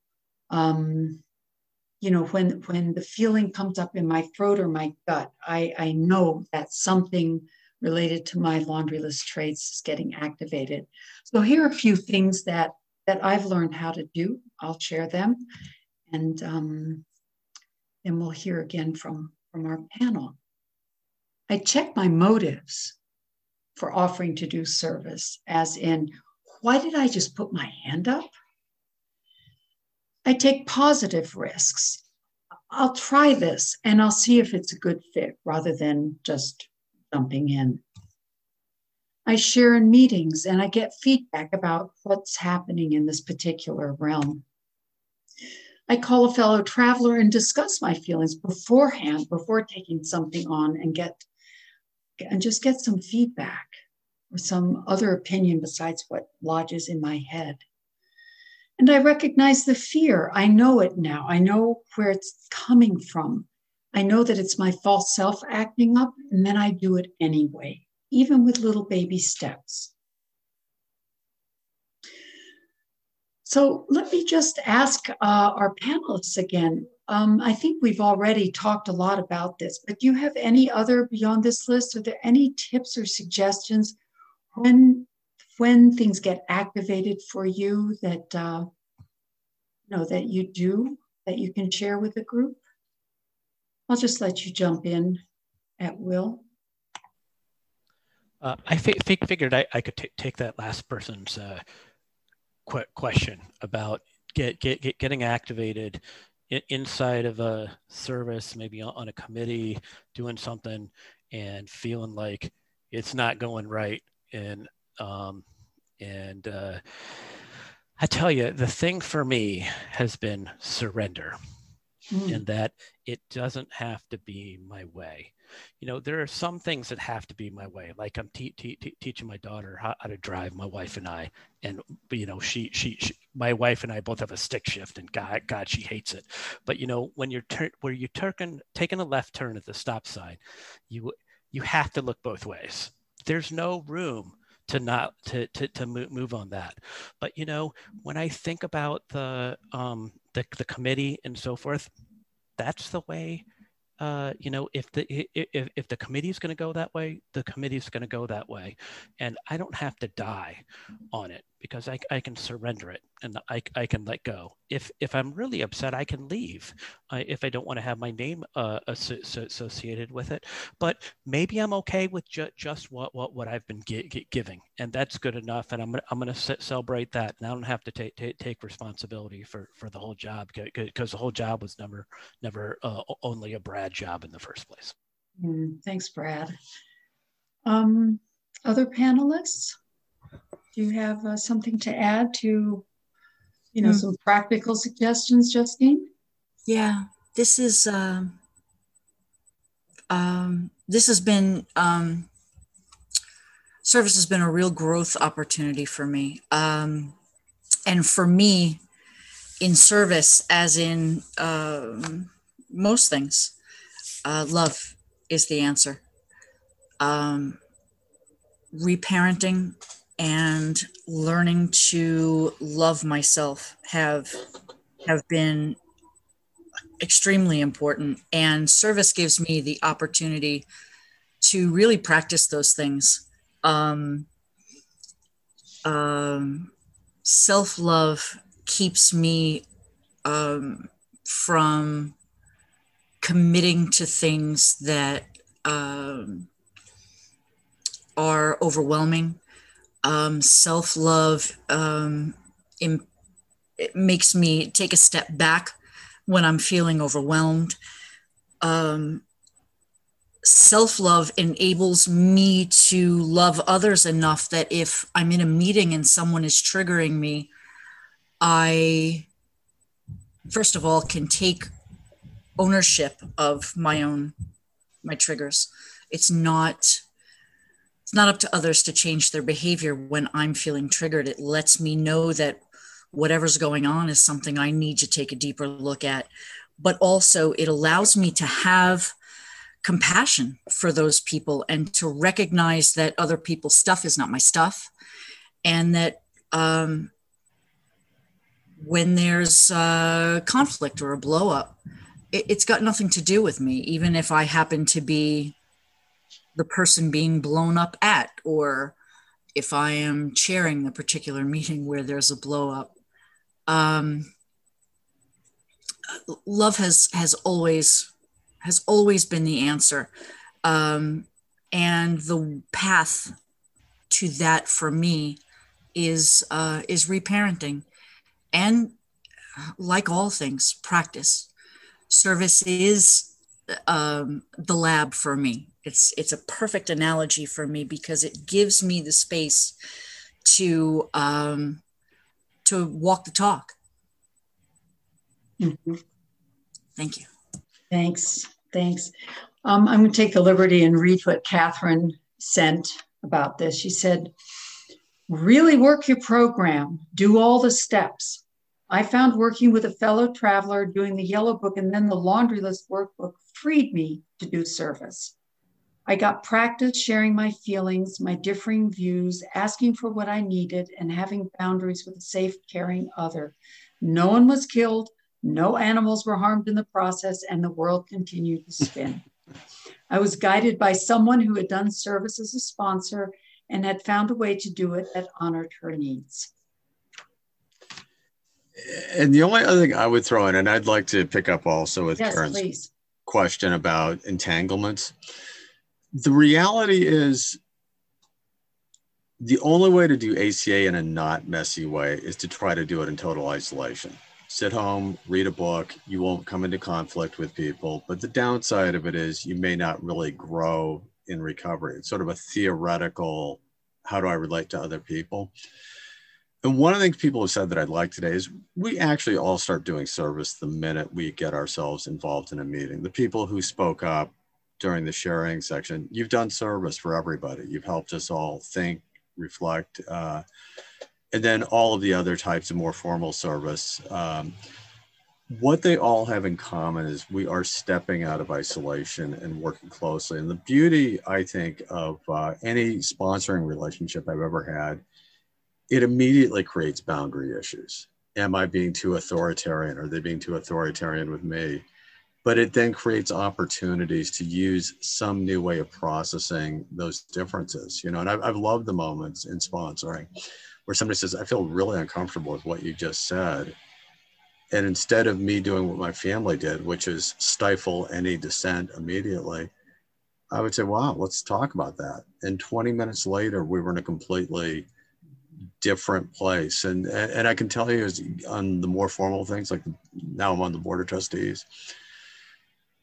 you know, when the feeling comes up in my throat or my gut, I know that something related to my laundry list traits is getting activated. So here are a few things that I've learned how to do. I'll share them, and we'll hear again from our panel. I check my motives for offering to do service, as in, why did I just put my hand up? I take positive risks. I'll try this and I'll see if it's a good fit rather than just jumping in. I share in meetings and I get feedback about what's happening in this particular realm. I call a fellow traveler and discuss my feelings beforehand, before taking something on, and just get some feedback or some other opinion besides what lodges in my head. And I recognize the fear. I know it now. I know where it's coming from. I know that it's my false self acting up, and then I do it anyway, even with little baby steps. So let me just ask our panelists again. I think we've already talked a lot about this, but do you have any other beyond this list? Are there any tips or suggestions when things get activated for you that that you do, that you can share with the group? I'll just let you jump in at will. I figured I could take that last person's question about getting activated inside of a service, maybe on a committee, doing something and feeling like it's not going right. And I tell you, the thing for me has been surrender, and that it doesn't have to be my way. You know, there are some things that have to be my way. Like I'm teaching my daughter how to drive, my wife and I, and you know, my wife and I both have a stick shift, and God, she hates it. But you know, when you're taking a left turn at the stop sign, you have to look both ways. There's no room to move on that. But you know, when I think about the committee and so forth, that's the way. You know, if the committee is going to go that way, the committee is going to go that way, and I don't have to die on it because I can surrender it and I can let go. If I'm really upset, I can leave if I don't want to have my name associated with it. But maybe I'm okay with just what I've been giving, and that's good enough. And I'm gonna celebrate that, and I don't have to take responsibility for the whole job, because the whole job was never only a Brad job in the first place. Thanks, Brad. Other panelists? do you have something to add to, some practical suggestions, Justine? Yeah, this has been, service has been a real growth opportunity for me. And for me, in service, as in most things, love is the answer. Reparenting and learning to love myself have been extremely important, and service gives me the opportunity to really practice those things. Self-love keeps me from committing to things that are overwhelming. Self-love it makes me take a step back when I'm feeling overwhelmed. Self-love enables me to love others enough that if I'm in a meeting and someone is triggering me, I, first of all, can take ownership of my triggers. It's not up to others to change their behavior when I'm feeling triggered. It lets me know that whatever's going on is something I need to take a deeper look at. But also it allows me to have compassion for those people and to recognize that other people's stuff is not my stuff. And that when there's a conflict or a blow up, it's got nothing to do with me, even if I happen to be the person being blown up at, or if I am chairing a particular meeting where there's a blow up. Love has always been the answer. And the path to that for me is reparenting. And like all things, practice. Service is the lab for me. It's a perfect analogy for me because it gives me the space to walk the talk. Mm-hmm. Thank you. Thanks. I'm going to take the liberty and read what Catherine sent about this. She said, really work your program, do all the steps. I found working with a fellow traveler, doing the yellow book and then the laundry list workbook freed me to do service. I got practice sharing my feelings, my differing views, asking for what I needed, and having boundaries with a safe, caring other. No one was killed, no animals were harmed in the process, and the world continued to spin. I was guided by someone who had done service as a sponsor and had found a way to do it that honored her needs. And the only other thing I would throw in, and I'd like to pick up also with Karen's question about entanglements. The reality is the only way to do ACA in a not messy way is to try to do it in total isolation. Sit home, read a book, you won't come into conflict with people, but the downside of it is you may not really grow in recovery. It's sort of a theoretical, how do I relate to other people? And one of the things people have said that I'd like today is we actually all start doing service the minute we get ourselves involved in a meeting. The people who spoke up during the sharing section, you've done service for everybody. You've helped us all think, reflect, and then all of the other types of more formal service. What they all have in common is we are stepping out of isolation and working closely. And the beauty, I think, of any sponsoring relationship I've ever had, it immediately creates boundary issues. Am I being too authoritarian? Are they being too authoritarian with me? But it then creates opportunities to use some new way of processing those differences. You know, and I've loved the moments in sponsoring where somebody says, I feel really uncomfortable with what you just said. And instead of me doing what my family did, which is stifle any dissent immediately, I would say, wow, let's talk about that. And 20 minutes later, we were in a completely different place. And I can tell you on the more formal things, like now I'm on the board of trustees,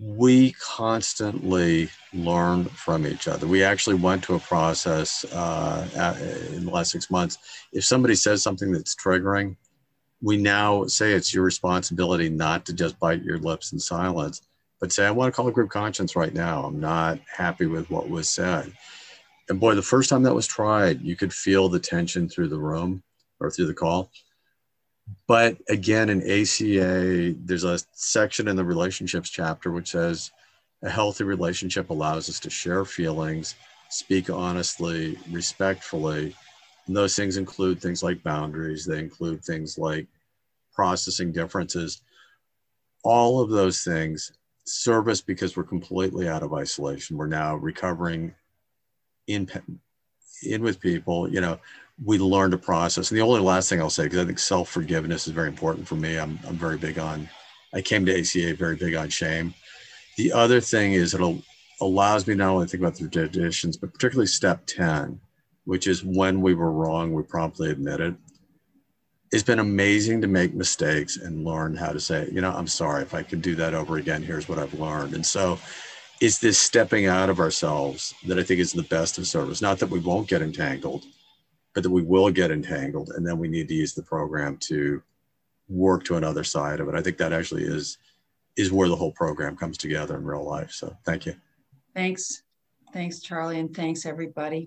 we constantly learn from each other. We actually went to a process in the last 6 months. If somebody says something that's triggering, we now say it's your responsibility not to just bite your lips in silence, but say, I want to call a group conscience right now. I'm not happy with what was said. And boy, the first time that was tried, you could feel the tension through the room or through the call. But again, in ACA, there's a section in the relationships chapter which says a healthy relationship allows us to share feelings, speak honestly, respectfully. And those things include things like boundaries. They include things like processing differences. All of those things serve us because we're completely out of isolation. We're now recovering in with people, you know, we learn to process. And the only last thing I'll say, because I think self-forgiveness is very important for me. I'm very big on, I came to ACA very big on shame. The other thing is it allows me not only to think about the traditions, but particularly step 10, which is when we were wrong, we promptly admit it. It's been amazing to make mistakes and learn how to say, you know, I'm sorry, if I could do that over again, here's what I've learned. And so it's this stepping out of ourselves that I think is the best of service. Not that we won't get entangled, but that we will get entangled. And then we need to use the program to work to another side of it. I think that actually is where the whole program comes together in real life. So thank you. Thanks. Thanks, Charlie, and thanks, everybody.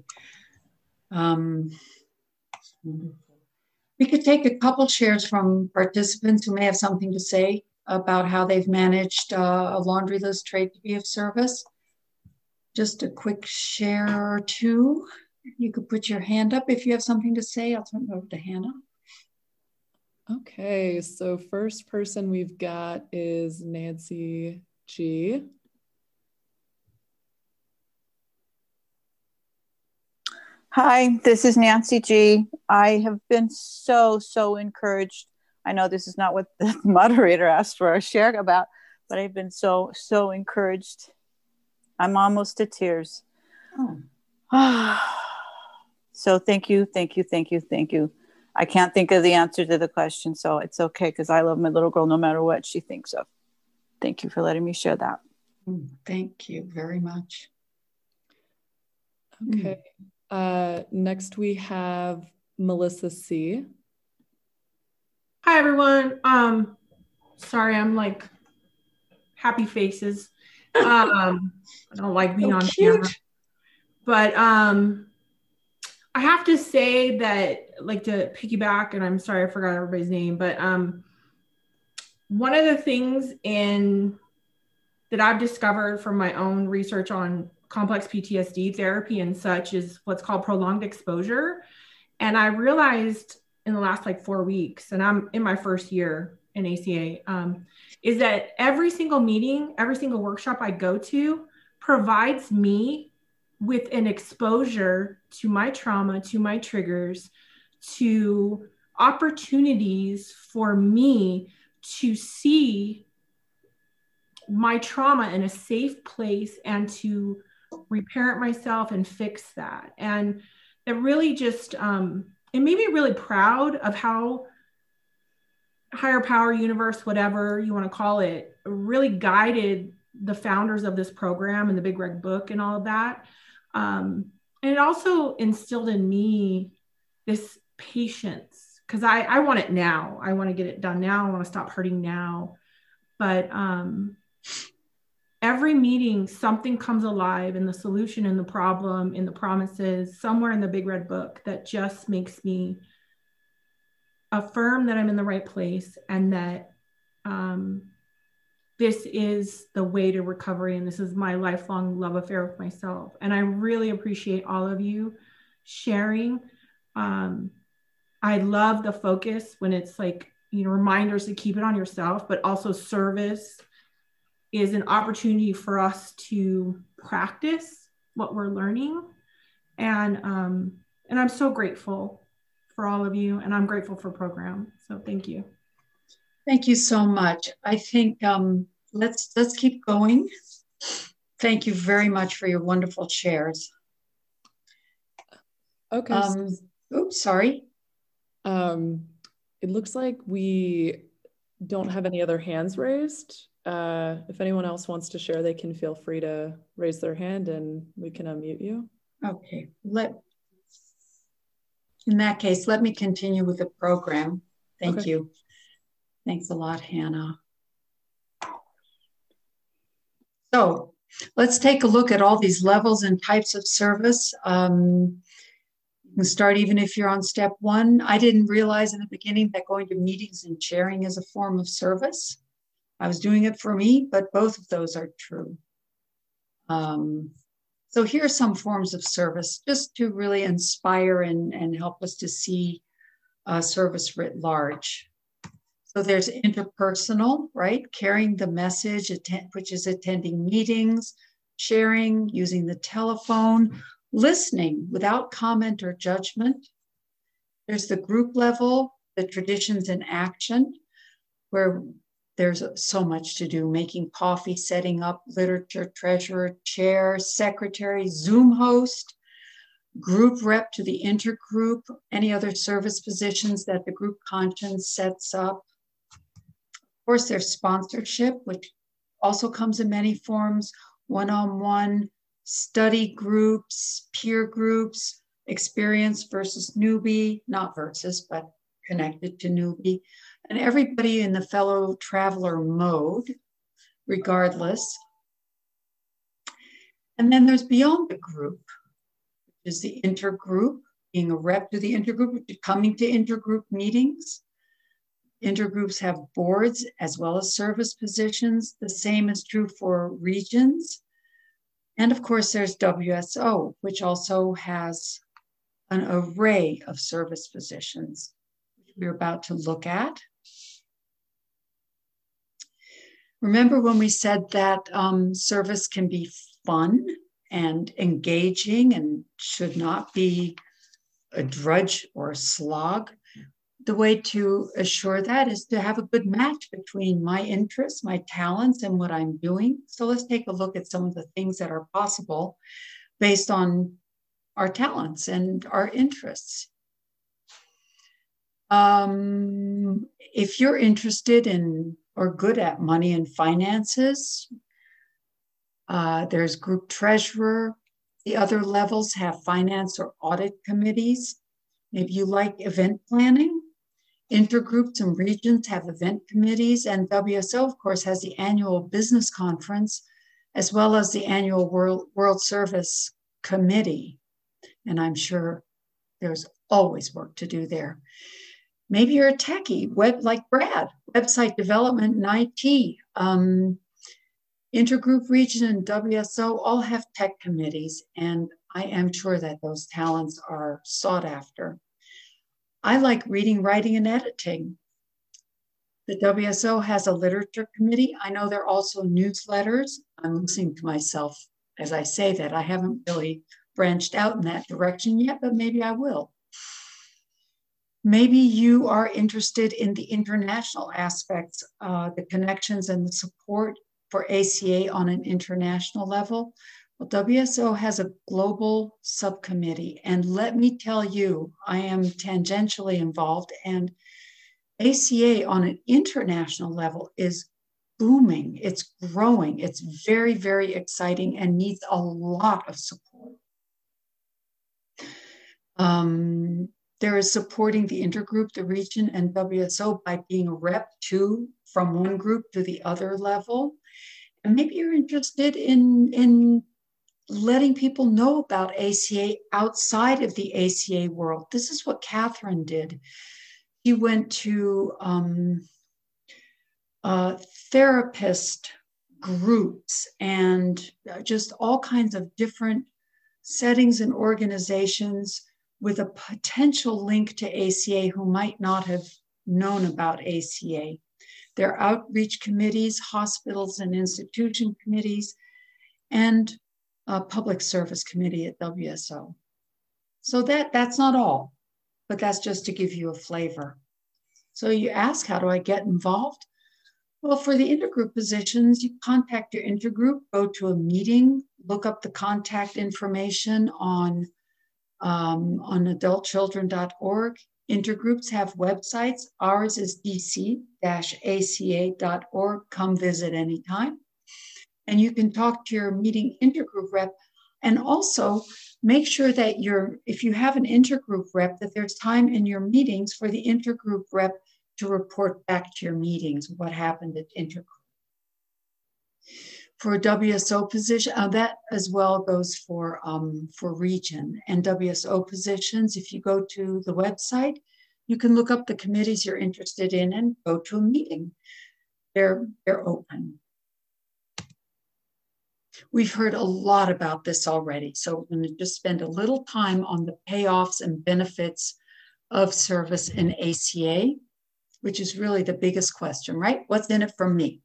We could take a couple shares from participants who may have something to say about how they've managed a laundry list trade to be of service. Just a quick share or two. You could put your hand up if you have something to say. I'll turn it over to Hannah. Okay, so first person we've got is Nancy G. Hi, this is Nancy G. I have been so encouraged. I know this is not what the moderator asked for a share about, but I've been so encouraged. I'm almost to tears. Oh. So thank you. I can't think of the answer to the question, so it's okay because I love my little girl no matter what she thinks of. Thank you for letting me share that. Thank you very much. Okay. Next we have Melissa C. Hi everyone. Sorry, I'm like happy faces. I don't like being on camera. But I have to say that, like, to piggyback, and I'm sorry I forgot everybody's name, but one of the things that I've discovered from my own research on complex PTSD therapy and such is what's called prolonged exposure. And I realized in the last like 4 weeks, and I'm in my first year in ACA, is that every single meeting, every single workshop I go to provides me with an exposure to my trauma, to my triggers, to opportunities for me to see my trauma in a safe place and to reparent myself and fix that. And it really just, it made me really proud of how higher power, universe, whatever you want to call it, really guided the founders of this program and the Big Red Book and all of that. And it also instilled in me this patience, because I want it now. I want to get it done now. I want to stop hurting now. But every meeting, something comes alive in the solution, in the problem, in the promises, somewhere in the Big Red Book that just makes me affirm that I'm in the right place and that this is the way to recovery, and this is my lifelong love affair with myself. And I really appreciate all of you sharing. I love the focus when it's like, you know, reminders to keep it on yourself, but also service is an opportunity for us to practice what we're learning. And I'm so grateful for all of you, and I'm grateful for program. So thank you. Thank you so much. I think let's keep going. Thank you very much for your wonderful shares. Okay. Oops, sorry. It looks like we don't have any other hands raised. If anyone else wants to share, they can feel free to raise their hand and we can unmute you. Okay, in that case, let me continue with the program. Thank you. Thanks a lot, Hannah. So let's take a look at all these levels and types of service. You can start even if you're on step 1. I didn't realize in the beginning that going to meetings and sharing is a form of service. I was doing it for me, but both of those are true. So here are some forms of service just to really inspire and help us to see service writ large. So there's interpersonal, right? Carrying the message, which is attending meetings, sharing, using the telephone, listening without comment or judgment. There's the group level, the traditions in action, where there's so much to do, making coffee, setting up literature, treasurer, chair, secretary, Zoom host, group rep to the intergroup, any other service positions that the group conscience sets up. Of course, there's sponsorship, which also comes in many forms, one-on-one, study groups, peer groups, experienced versus newbie, not versus, but connected to newbie, and everybody in the fellow traveler mode, regardless. And then there's beyond the group, which is the intergroup, being a rep to the intergroup, coming to intergroup meetings. Intergroups have boards as well as service positions. The same is true for regions. And of course, there's WSO, which also has an array of service positions, which we're about to look at. Remember when we said that service can be fun and engaging and should not be a drudge or a slog? The way to assure that is to have a good match between my interests, my talents, and what I'm doing. So let's take a look at some of the things that are possible based on our talents and our interests. If you're interested in or good at money and finances, there's group treasurer. The other levels have finance or audit committees. Maybe you like event planning. Intergroups and regions have event committees, and WSO, of course, has the annual business conference, as well as the annual World Service Committee. And I'm sure there's always work to do there. Maybe you're a techie, like Brad, website development and IT. Intergroup, region, and WSO all have tech committees, and I am sure that those talents are sought after. I like reading, writing, and editing. The WSO has a literature committee. I know there are also newsletters. I'm listening to myself as I say that. I haven't really branched out in that direction yet, but maybe I will. Maybe you are interested in the international aspects, the connections and the support for ACA on an international level. Well, WSO has a global subcommittee, and let me tell you, I am tangentially involved, and ACA on an international level is booming, it's growing, it's very, very exciting and needs a lot of support. There is supporting the intergroup, the region, and WSO by being a rep from one group to the other level. And maybe you're interested in letting people know about ACA outside of the ACA world. This is what Catherine did. She went to therapist groups and just all kinds of different settings and organizations with a potential link to ACA who might not have known about ACA. There are outreach committees, hospitals and institution committees, and a public service committee at WSO. So that's not all, but that's just to give you a flavor. So you ask, how do I get involved? Well, for the intergroup positions, you contact your intergroup, go to a meeting, look up the contact information on adultchildren.org. Intergroups have websites. Ours is dc-aca.org. Come visit anytime. And you can talk to your meeting intergroup rep. And also make sure that if you have an intergroup rep, that there's time in your meetings for the intergroup rep to report back to your meetings what happened at intergroup. For a WSO position, that as well goes for region and WSO positions. If you go to the website, you can look up the committees you're interested in and go to a meeting. They're open. We've heard a lot about this already, so we're going to just spend a little time on the payoffs and benefits of service in ACA, which is really the biggest question, right? What's in it for me?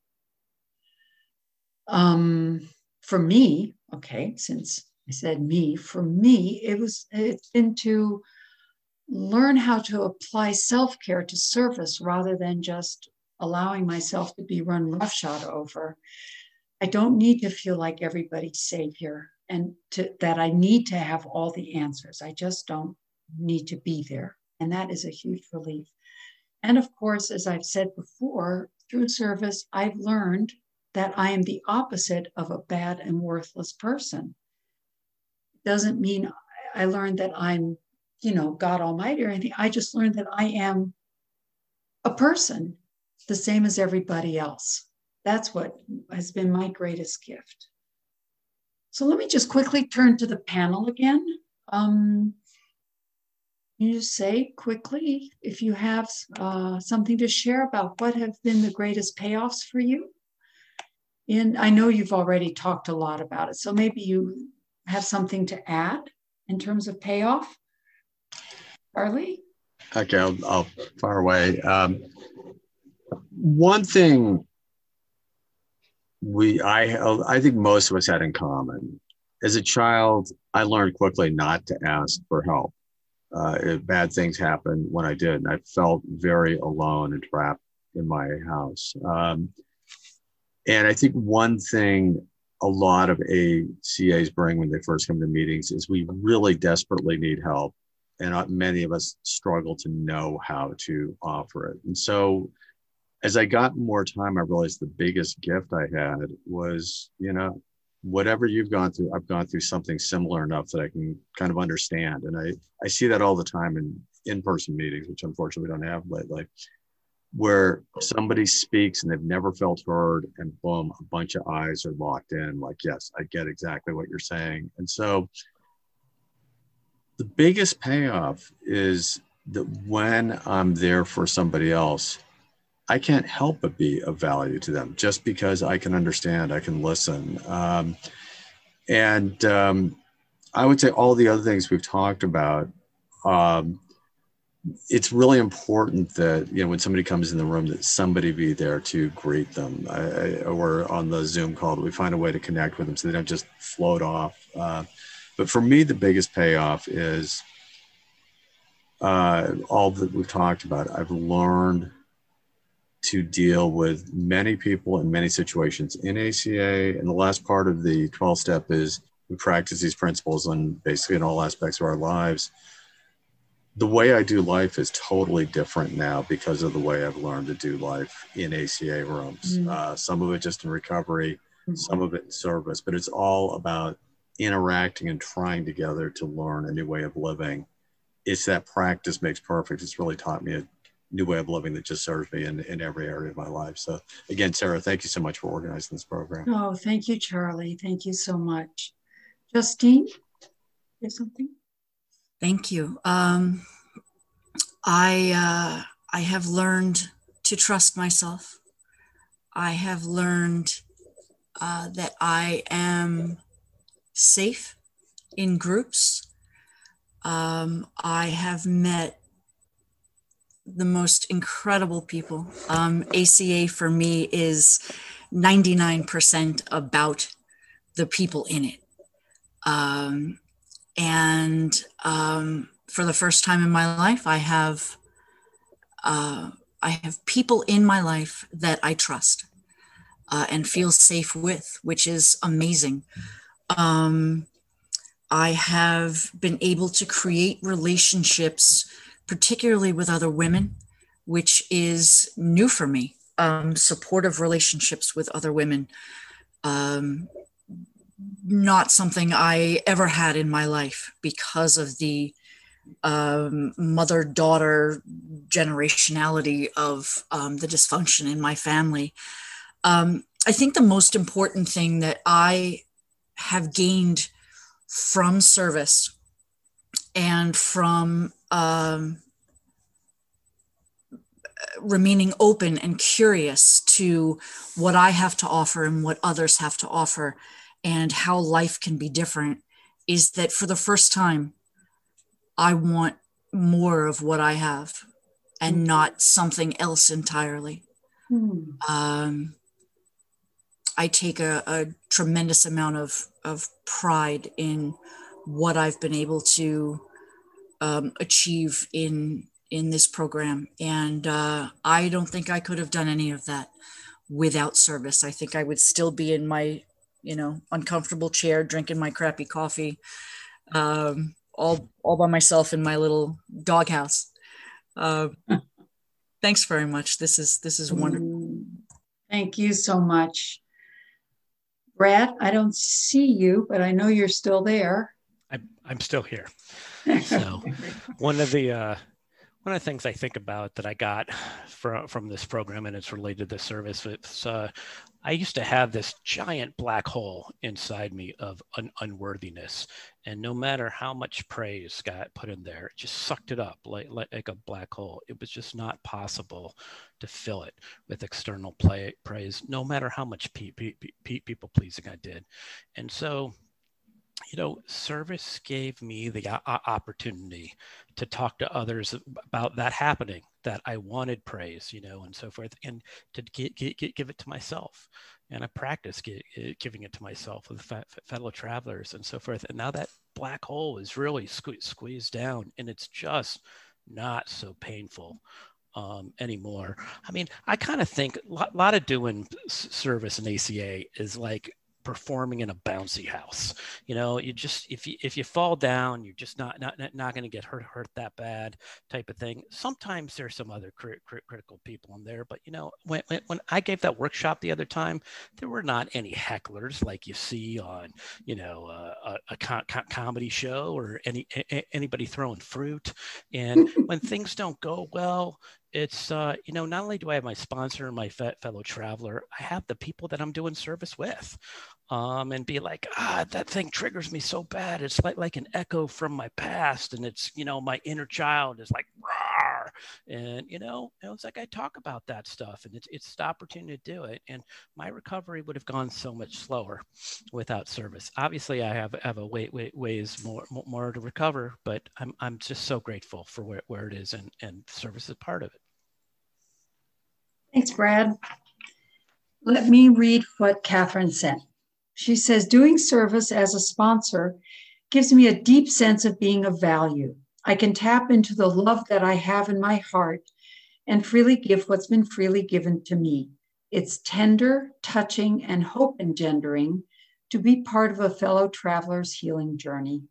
For me, okay, since I said me, for me, it's been to learn how to apply self-care to service rather than just allowing myself to be run roughshod over. I don't need to feel like everybody's savior and that I need to have all the answers. I just don't need to be there. And that is a huge relief. And of course, as I've said before, through service, I've learned that I am the opposite of a bad and worthless person. It doesn't mean I learned that I'm, God Almighty or anything. I just learned that I am a person, the same as everybody else. That's what has been my greatest gift. So let me just quickly turn to the panel again. You just say quickly if you have something to share about what have been the greatest payoffs for you. And I know you've already talked a lot about it, so maybe you have something to add in terms of payoff. Charlie? Okay, I'll fire away. One thing I think most of us had in common. As a child, I learned quickly not to ask for help. Bad things happened when I did, and I felt very alone and trapped in my house. And I think one thing a lot of ACAs bring when they first come to meetings is we really desperately need help. And many of us struggle to know how to offer it. And so as I got more time, I realized the biggest gift I had was, whatever you've gone through, I've gone through something similar enough that I can kind of understand. And I see that all the time in in-person meetings, which unfortunately we don't have lately, where somebody speaks and they've never felt heard, and boom, a bunch of eyes are locked in like, yes, I get exactly what you're saying. And so the biggest payoff is that when I'm there for somebody else, I can't help but be of value to them just because I can understand, I can listen. I would say all the other things we've talked about, it's really important that, when somebody comes in the room, that somebody be there to greet them, or on the Zoom call, that we find a way to connect with them so they don't just float off. But for me, the biggest payoff is all that we've talked about. I've learned to deal with many people in many situations in ACA. And the last part of the 12-step is we practice these principles on basically in all aspects of our lives. The way I do life is totally different now because of the way I've learned to do life in ACA rooms. Mm-hmm. Some of it just in recovery, mm-hmm. some of it in service, but it's all about interacting and trying together to learn a new way of living. It's that practice makes perfect. It's really taught me a new way of living that just serves me in every area of my life. So again, Sarah, thank you so much for organizing this program. Oh, thank you, Charlie. Thank you so much. Justine, you have something? Thank you. I have learned to trust myself. I have learned that I am safe in groups. I have met the most incredible people. ACA for me is 99% about the people in it. For the first time in my life, I have people in my life that I trust and feel safe with, which is amazing. I have been able to create relationships particularly with other women, which is new for me. Supportive relationships with other women. Not something I ever had in my life because of the mother-daughter generationality of the dysfunction in my family. I think the most important thing that I have gained from service and from remaining open and curious to what I have to offer and what others have to offer and how life can be different is that for the first time, I want more of what I have and not something else entirely. I take a tremendous amount of pride in what I've been able to achieve in this program. And I don't think I could have done any of that without service. I think I would still be in my, uncomfortable chair, drinking my crappy coffee, all by myself in my little doghouse. Thanks very much. This is wonderful. Thank you so much. Brad, I don't see you, but I know you're still there. I'm still here. So one of the things I think about that I got from this program, and it's related to service, it's I used to have this giant black hole inside me of unworthiness, and no matter how much praise got put in there, it just sucked it up like a black hole. It was just not possible to fill it with external praise, no matter how much people pleasing I did. And so, service gave me the opportunity to talk to others about that happening, that I wanted praise, and so forth, and to give it to myself. And I practiced giving it to myself with fellow travelers and so forth. And now that black hole is really squeezed down, and it's just not so painful anymore. I mean, I kind of think a lot of doing service in ACA is like performing in a bouncy house. You just, if you fall down, you're just not going to get hurt that bad type of thing. Sometimes there's some other critical people in there, but when I gave that workshop the other time, there were not any hecklers like you see on a comedy show or anybody throwing fruit. And when things don't go well, it's not only do I have my sponsor and my fellow traveler, I have the people that I'm doing service with, and be like, that thing triggers me so bad. It's like an echo from my past, and it's my inner child is like, rawr. And it's like I talk about that stuff, and it's the opportunity to do it. And my recovery would have gone so much slower without service. Obviously, I have a ways more to recover, but I'm just so grateful for where it is, and service is part of it. Thanks, Brad. Let me read what Catherine said. She says, doing service as a sponsor gives me a deep sense of being of value. I can tap into the love that I have in my heart and freely give what's been freely given to me. It's tender, touching, and hope engendering to be part of a fellow traveler's healing journey.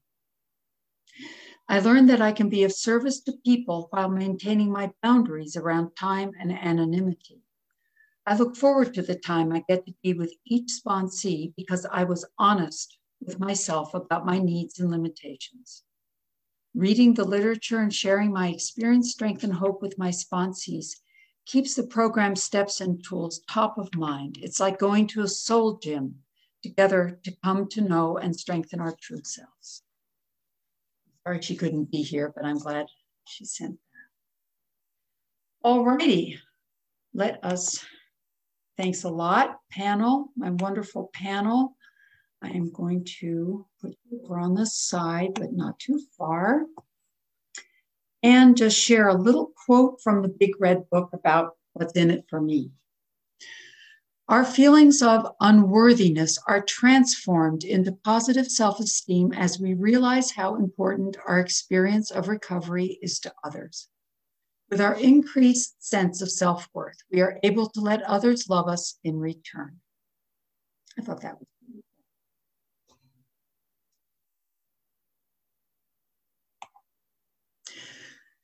I learned that I can be of service to people while maintaining my boundaries around time and anonymity. I look forward to the time I get to be with each sponsee because I was honest with myself about my needs and limitations. Reading the literature and sharing my experience, strength, and hope with my sponsees keeps the program steps and tools top of mind. It's like going to a soul gym together to come to know and strengthen our true selves. Sorry she couldn't be here, but I'm glad she sent that. All righty, let us, thanks a lot, panel, my wonderful panel. I am going to put you over on the side, but not too far, and just share a little quote from the Big Red Book about what's in it for me. Our feelings of unworthiness are transformed into positive self-esteem as we realize how important our experience of recovery is to others. With our increased sense of self-worth, we are able to let others love us in return. I thought that was beautiful.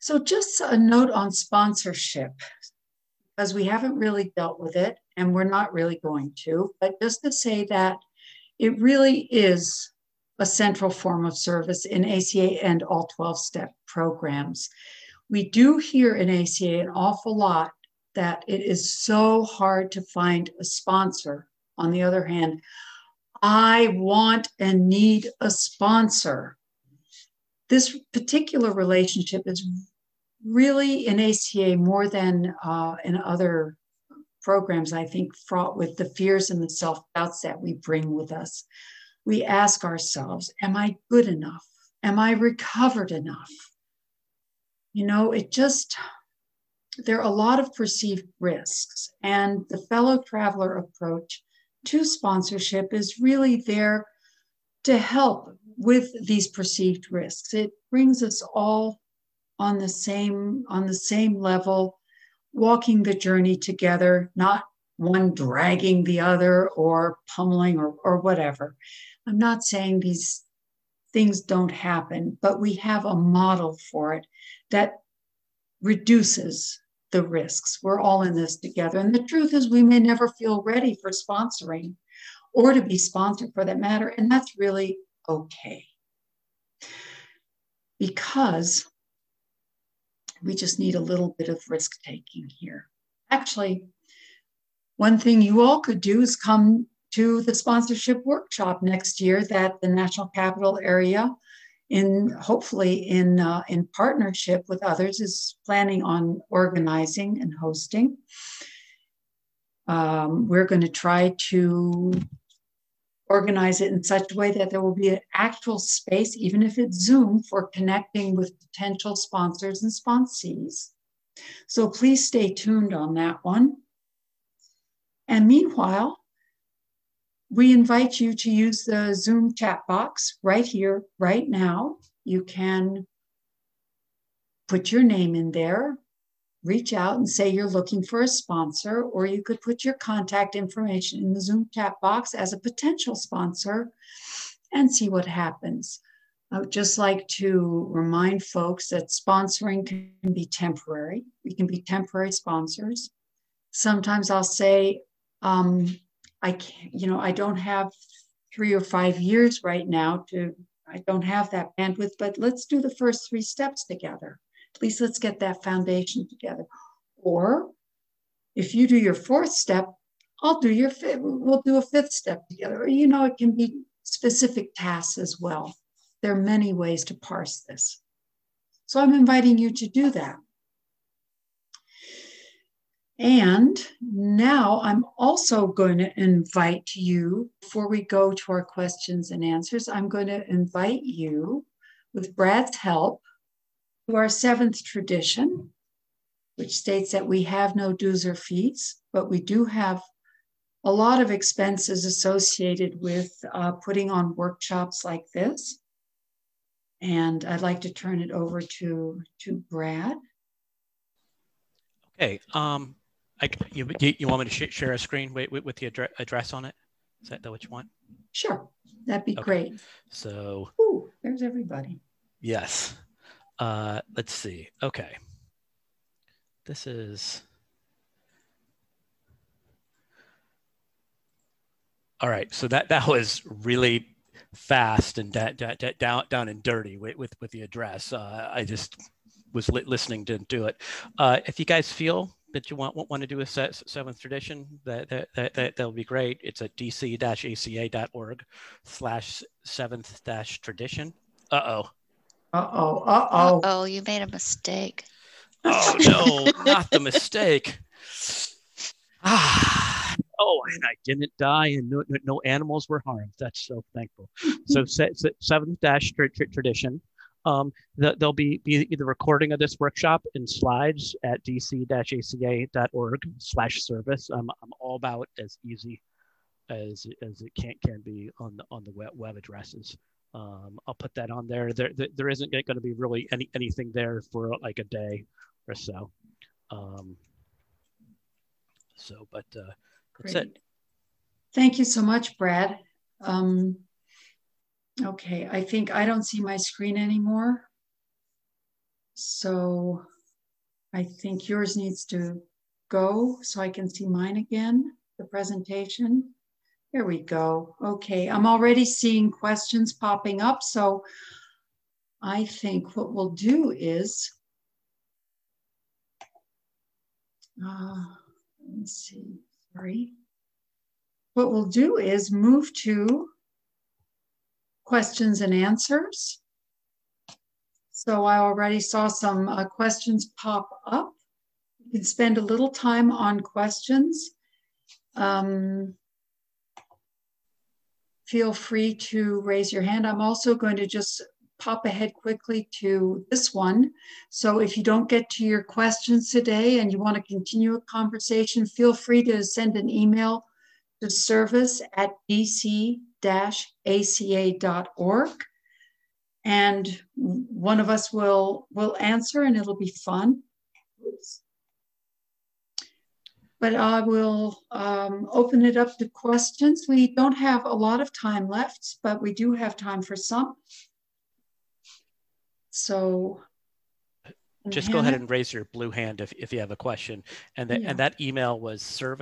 So just a note on sponsorship, because we haven't really dealt with it and we're not really going to, but just to say that it really is a central form of service in ACA and all 12-step programs. We do hear in ACA an awful lot that it is so hard to find a sponsor. On the other hand, I want and need a sponsor. This particular relationship is really in ACA more than in other programs, I think, fraught with the fears and the self-doubts that we bring with us. We ask ourselves, am I good enough? Am I recovered enough? You know, there are a lot of perceived risks, and the fellow traveler approach to sponsorship is really there to help with these perceived risks. It brings us all on the same level, walking the journey together, not one dragging the other or pummeling or whatever. I'm not saying these things don't happen, but we have a model for it that reduces the risks. We're all in this together. And the truth is, we may never feel ready for sponsoring or to be sponsored for that matter. And that's really okay. Because we just need a little bit of risk taking here. Actually, one thing you all could do is come to the sponsorship workshop next year that the National Capital Area, hopefully in partnership with others, is planning on organizing and hosting. We're going to try to organize it in such a way that there will be an actual space, even if it's Zoom, for connecting with potential sponsors and sponsees. So please stay tuned on that one. And meanwhile, we invite you to use the Zoom chat box right here, right now. You can put your name in there, reach out and say you're looking for a sponsor, or you could put your contact information in the Zoom chat box as a potential sponsor and see what happens. I would just like to remind folks that sponsoring can be temporary. We can be temporary sponsors. Sometimes I'll say, I don't have 3 or 5 years right now I don't have that bandwidth, but let's do the first 3 steps together. At least let's get that foundation together. Or if you do your 4th step, I'll do your 5th. We'll do a 5th step together. Or, it can be specific tasks as well. There are many ways to parse this. So I'm inviting you to do that. And now I'm also going to invite you, before we go to our questions and answers, I'm going to invite you, with Brad's help, to our 7th tradition, which states that we have no dues or fees, but we do have a lot of expenses associated with putting on workshops like this. And I'd like to turn it over to Brad. Okay. You want me to share a screen with the address on it? Is that what you want? Sure, that'd be great. So, ooh, there's everybody. Yes. Let's see. Okay. This is. All right. So that was really fast and down and dirty with the address. I just was listening, didn't do it. If you guys feel that you want to do a 7th tradition, that'll be great. It's at dc-aca.org/7th-tradition. Uh-oh, you made a mistake. Oh no, not the mistake. Oh, and I didn't die, and no animals were harmed. That's so thankful. So 7th tradition. There'll be the recording of this workshop in slides at dc-aca.org/service. I'm all about as easy as it can be on the web addresses. I'll put that on there. There isn't going to be really anything there for like a day or so. But that's it. Thank you so much, Brad. Okay, I think I don't see my screen anymore. So I think yours needs to go so I can see mine again, the presentation. There we go. Okay, I'm already seeing questions popping up. So I think what we'll do is, let me see, sorry. What we'll do is move to questions and answers. So I already saw some questions pop up. You can spend a little time on questions. Feel free to raise your hand. I'm also going to just pop ahead quickly to this one. So if you don't get to your questions today and you want to continue a conversation, feel free to send an email to service@dc-aca.org. And one of us will answer, and it'll be fun. Oops. But I will open it up to questions. We don't have a lot of time left, but we do have time for some. So just go ahead and raise your blue hand if you have a question. And that email was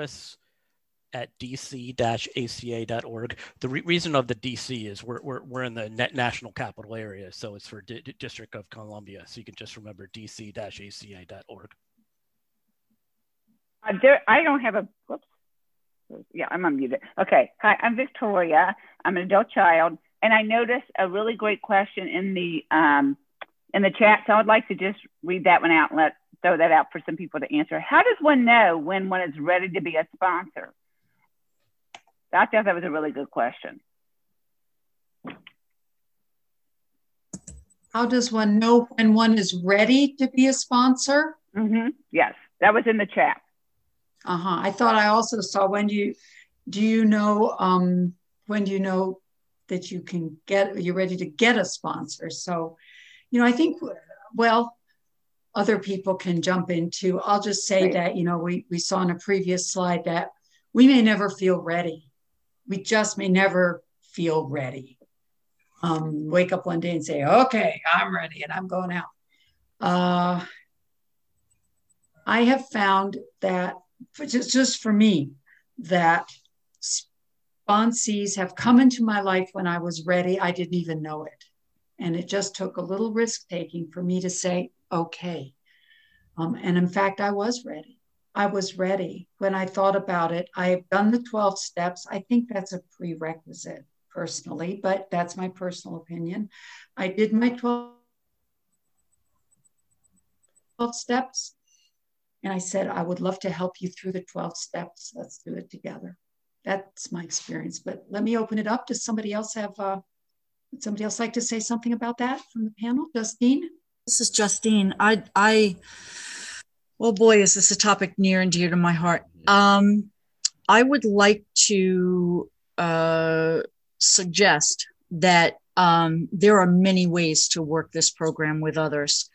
service@dc-aca.org. The reason of the DC is we're in the national capital area, so it's for District of Columbia. So you can just remember dc-aca.org. I don't have a, whoops. Yeah, I'm unmuted. Okay, hi, I'm Victoria. I'm an adult child, and I noticed a really great question in the chat, so I'd like to just read that one out and throw that out for some people to answer. How does one know when one is ready to be a sponsor? I thought that was a really good question. How does one know when one is ready to be a sponsor? Mm-hmm. Yes, that was in the chat. I thought I also saw when do you know that you're ready to get a sponsor? So, I think, well, other people can jump into. I'll just say that, we saw in a previous slide that we may never feel ready. We just may never feel ready. Wake up one day and say, okay, I'm ready and I'm going out. I have found that, just for me, that sponsees have come into my life when I was ready. I didn't even know it. And it just took a little risk taking for me to say, okay. And in fact, I was ready. I was ready when I thought about it. I have done the 12 steps. I think that's a prerequisite personally, but that's my personal opinion. I did my 12 steps. And I said, I would love to help you through the 12 steps. Let's do it together. That's my experience. But let me open it up. Does somebody else would somebody else like to say something about that from the panel? Justine? This is Justine. Well, boy, is this a topic near and dear to my heart. I would like to suggest that there are many ways to work this program with others.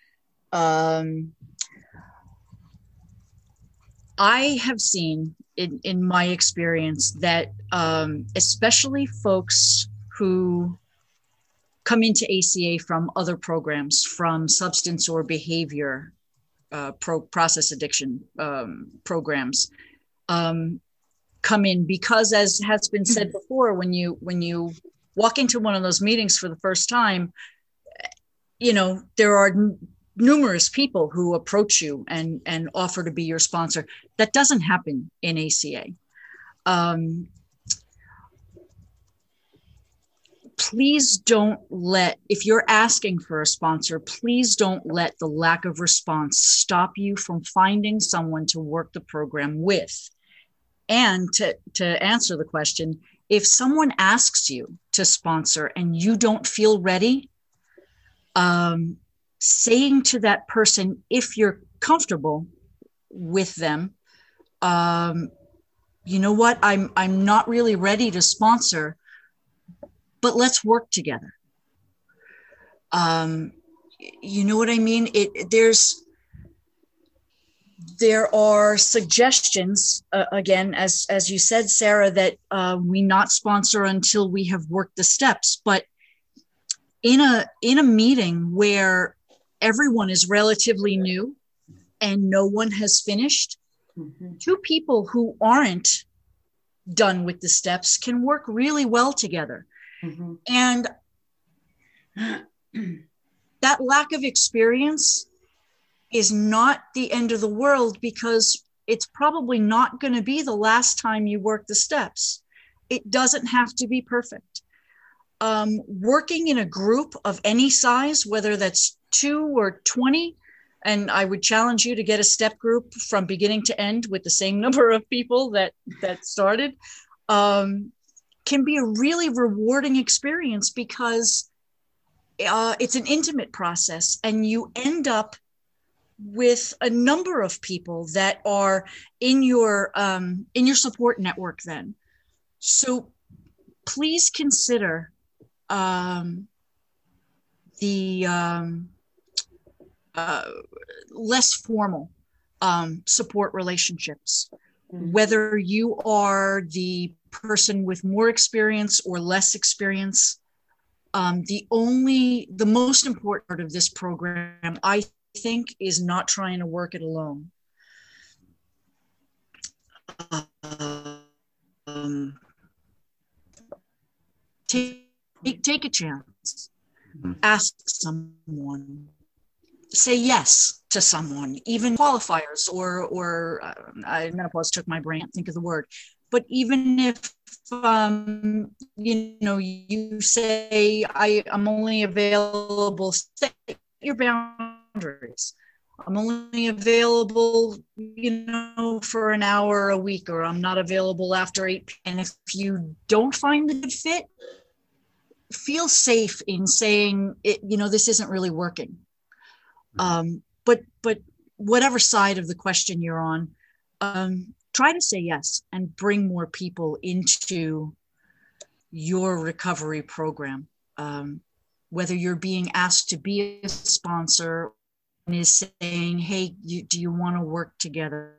I have seen in my experience that especially folks who come into ACA from other programs, from substance or behavior process addiction programs, come in because, as has been said before, when you walk into one of those meetings for the first time, there are numerous people who approach you and offer to be your sponsor. That doesn't happen in ACA. Please don't if you're asking for a sponsor, please don't let the lack of response stop you from finding someone to work the program with. And to answer the question, if someone asks you to sponsor and you don't feel ready, saying to that person, if you're comfortable with them, you know what, I'm not really ready to sponsor, but let's work together. You know what I mean? There are suggestions, again, as you said, Sarah, that we not sponsor until we have worked the steps. But in a meeting where everyone is relatively new and no one has finished, two people who aren't done with the steps can work really well together. And that lack of experience is not the end of the world, because it's probably not going to be the last time you work the steps. It doesn't have to be perfect. Working in a group of any size, whether that's 2 or 20, and I would challenge you to get a step group from beginning to end with the same number of people that started, can be a really rewarding experience, because it's an intimate process, and you end up with a number of people that are in your support network then. So please consider the less formal support relationships, whether you are the person with more experience or less experience. The most important part of this program, I think, is not trying to work it alone. Take a chance. Ask someone. Say yes to someone, even qualifiers or menopause took my brain, think of the word. But even if, you say, I'm only available, set your boundaries. I'm only available, for an hour a week, or I'm not available after 8 p.m. And if you don't find the good fit, feel safe in saying, this isn't really working. But whatever side of the question you're on, try to say yes and bring more people into your recovery program. Whether you're being asked to be a sponsor and is saying, hey, do you want to work together?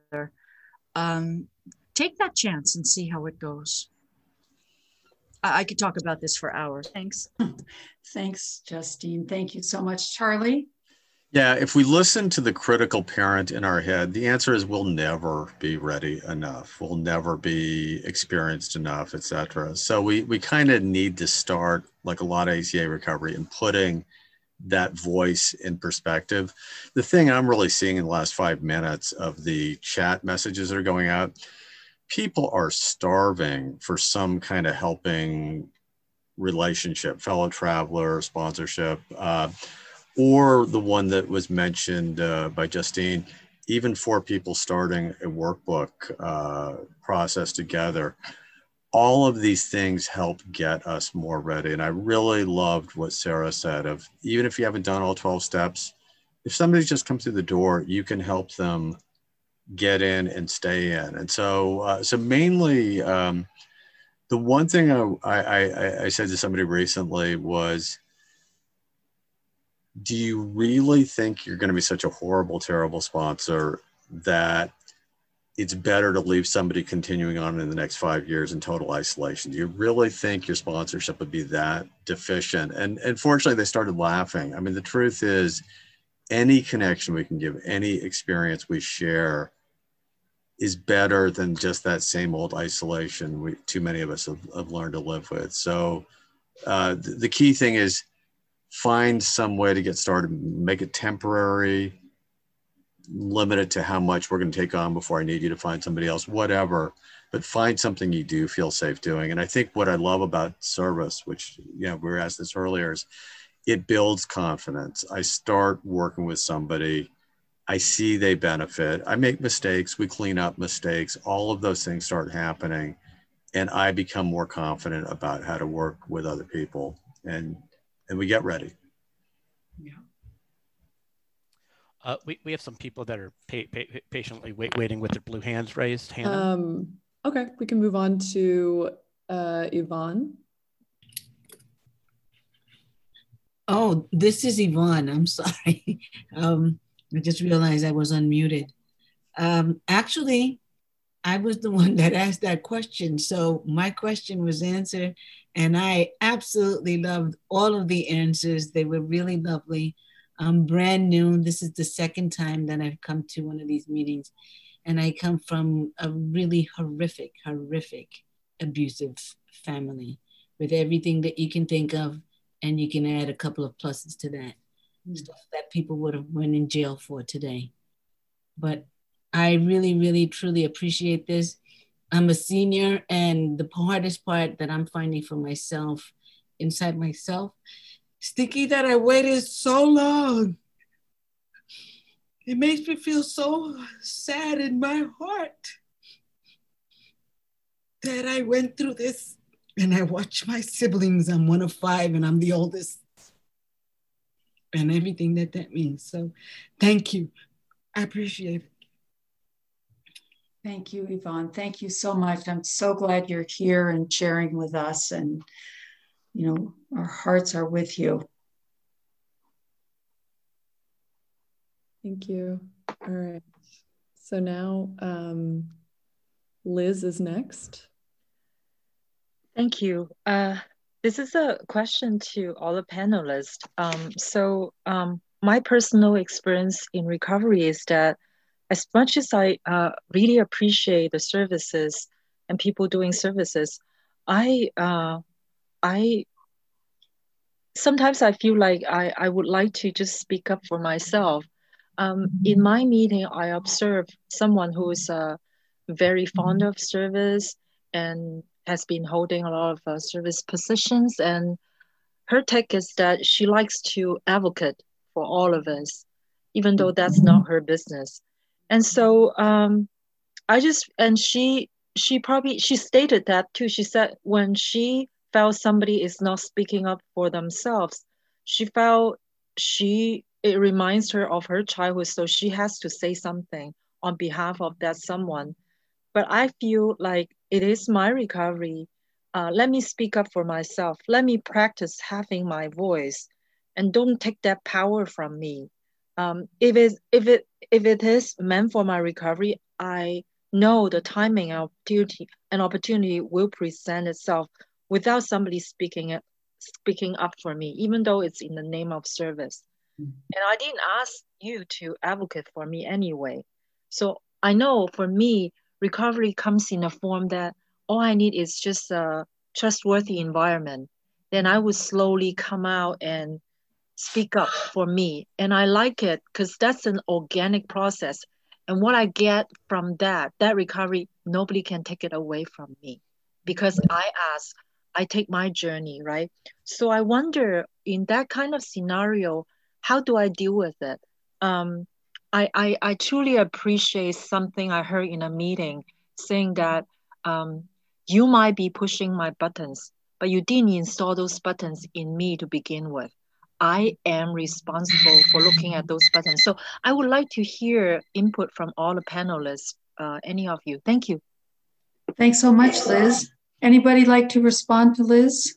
Take that chance and see how it goes. I could talk about this for hours. Thanks. Thanks, Justine. Thank you so much. Charlie? Yeah, if we listen to the critical parent in our head, the answer is we'll never be ready enough. We'll never be experienced enough, et cetera. So we kind of need to start, like a lot of ACA recovery, and putting that voice in perspective. The thing I'm really seeing in the last 5 minutes of the chat messages that are going out, people are starving for some kind of helping relationship, fellow traveler, sponsorship, or the one that was mentioned by Justine, even for people starting a workbook process together. All of these things help get us more ready. And I really loved what Sarah said of, even if you haven't done all 12 steps, if somebody's just come through the door, you can help them get in and stay in. And so mainly, the one thing I said to somebody recently was, do you really think you're going to be such a horrible, terrible sponsor that it's better to leave somebody continuing on in the next 5 years in total isolation? Do you really think your sponsorship would be that deficient? And fortunately, they started laughing. I mean, the truth is, any connection we can give, any experience we share is better than just that same old isolation too many of us have learned to live with. So the key thing is, find some way to get started, make it temporary, limit it to how much we're going to take on before I need you to find somebody else, whatever, but find something you do feel safe doing. And I think what I love about service, which, we were asked this earlier, is it builds confidence. I start working with somebody, I see they benefit, I make mistakes, we clean up mistakes, all of those things start happening, and I become more confident about how to work with other people. And we get ready. Yeah. We have some people that are patiently waiting with their blue hands raised. Hannah? Okay, we can move on to Yvonne. Oh, this is Yvonne. I'm sorry. I just realized I was unmuted. Actually, I was the one that asked that question. So my question was answered, and I absolutely loved all of the answers. They were really lovely. I'm brand new. This is the second time that I've come to one of these meetings. And I come from a really horrific abusive family with everything that you can think of. And you can add a couple of pluses to that. Stuff that people would have went in jail for today. But I really, really, truly appreciate this. I'm a senior, and the hardest part that I'm finding for myself, inside myself, Sticky, that I waited so long. It makes me feel so sad in my heart that I went through this, and I watched my siblings. I'm one of 5, and I'm the oldest, and everything that means. So thank you. I appreciate it. Thank you, Yvonne. Thank you so much. I'm so glad you're here and sharing with us, and our hearts are with you. Thank you. All right. So now Liz is next. Thank you. This is a question to all the panelists. My personal experience in recovery is that as much as I really appreciate the services and people doing services, I sometimes I feel like I would like to just speak up for myself. In my meeting, I observed someone who is very fond of service and has been holding a lot of service positions. And her take is that she likes to advocate for all of us, even though that's not her business. And so she stated that too. She said when she felt somebody is not speaking up for themselves, she felt it reminds her of her childhood. So she has to say something on behalf of that someone. But I feel like it is my recovery. Let me speak up for myself. Let me practice having my voice, and don't take that power from me. If it is meant for my recovery, I know the timing and opportunity will present itself without somebody speaking up for me, even though it's in the name of service. And I didn't ask you to advocate for me anyway. So I know for me, recovery comes in a form that all I need is just a trustworthy environment. Then I would slowly come out and speak up for me. And I like it because that's an organic process. And what I get from that recovery, nobody can take it away from me because I take my journey, right? So I wonder in that kind of scenario, how do I deal with it? I truly appreciate something I heard in a meeting saying that you might be pushing my buttons, but you didn't install those buttons in me to begin with. I am responsible for looking at those buttons. So I would like to hear input from all the panelists, any of you. Thank you. Thanks so much, Liz. Anybody like to respond to Liz?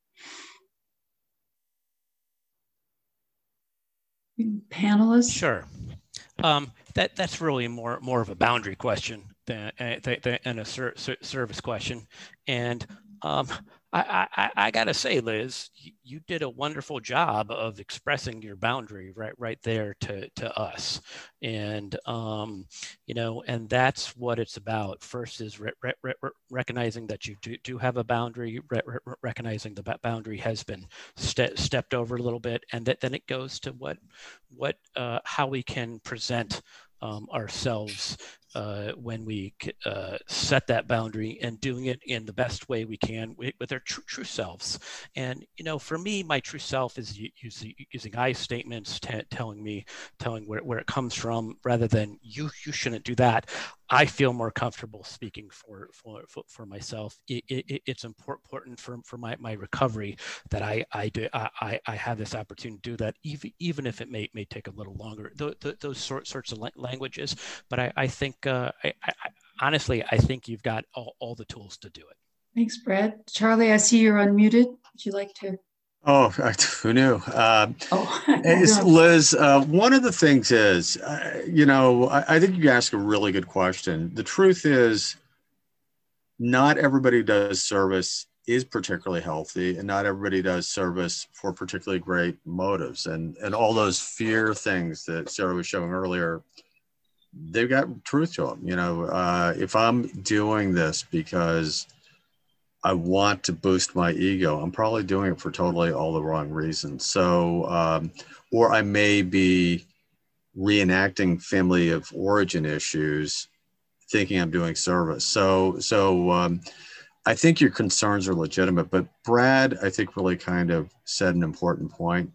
Panelists? Sure. That's really more of a boundary question than a service question. And I gotta say, Liz, you did a wonderful job of expressing your boundary right there to us, and and that's what it's about. First is recognizing that you do have a boundary, recognizing the boundary has been stepped over a little bit, and then it goes to how we can present ourselves when we set that boundary, and doing it in the best way we can with our true selves. And for me, my true self is using I statements, telling where it comes from, rather than you shouldn't do that. I feel more comfortable speaking for myself. It's important for my recovery that I have this opportunity to do that, even if it may take a little longer. Those sorts of languages, but I think honestly, I think you've got all the tools to do it. Thanks, Brad. Charlie, I see you're unmuted. Would you like to? Oh, who knew? Liz, one of the things is, I think you ask a really good question. The truth is, not everybody does service is particularly healthy, and not everybody does service for particularly great motives. And all those fear things that Sarah was showing earlier, they've got truth to them. You know, if I'm doing this because I want to boost my ego, I'm probably doing it for totally all the wrong reasons. So, or I may be reenacting family of origin issues, thinking I'm doing service. So I think your concerns are legitimate, but Brad, I think, really kind of said an important point.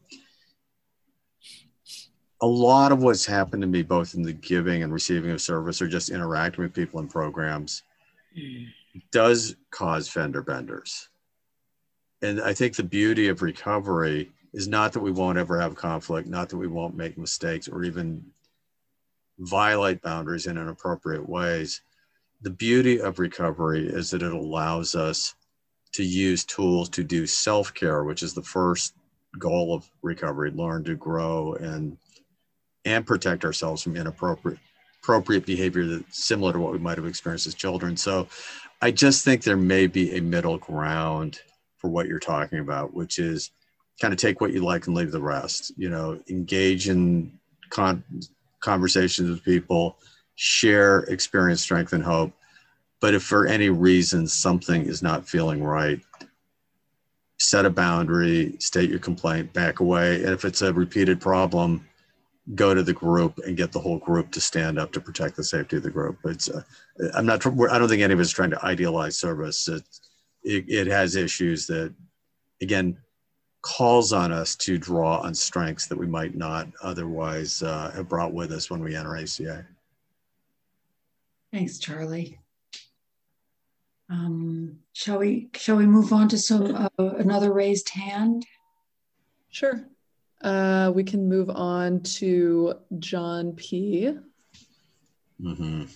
A lot of what's happened to me, both in the giving and receiving of service, or just interacting with people in programs, does cause fender benders. And I think the beauty of recovery is not that we won't ever have conflict, not that we won't make mistakes or even violate boundaries in inappropriate ways. The beauty of recovery is that it allows us to use tools to do self-care, which is the first goal of recovery: learn to grow and protect ourselves from inappropriate behavior that's similar to what we might have experienced as children. So I just think there may be a middle ground for what you're talking about, which is kind of take what you like and leave the rest. You know, engage in conversations with people, share experience, strength, and hope. But if for any reason something is not feeling right, set a boundary, state your complaint, back away. And if it's a repeated problem, go to the group and get the whole group to stand up to protect the safety of the group. It's I don't think any of us is trying to idealize service. It has issues that, again, calls on us to draw on strengths that we might not otherwise have brought with us when we enter ACA. Thanks, Charlie. Shall we move on to another raised hand? Sure. We can move on to John P. Mm-hmm.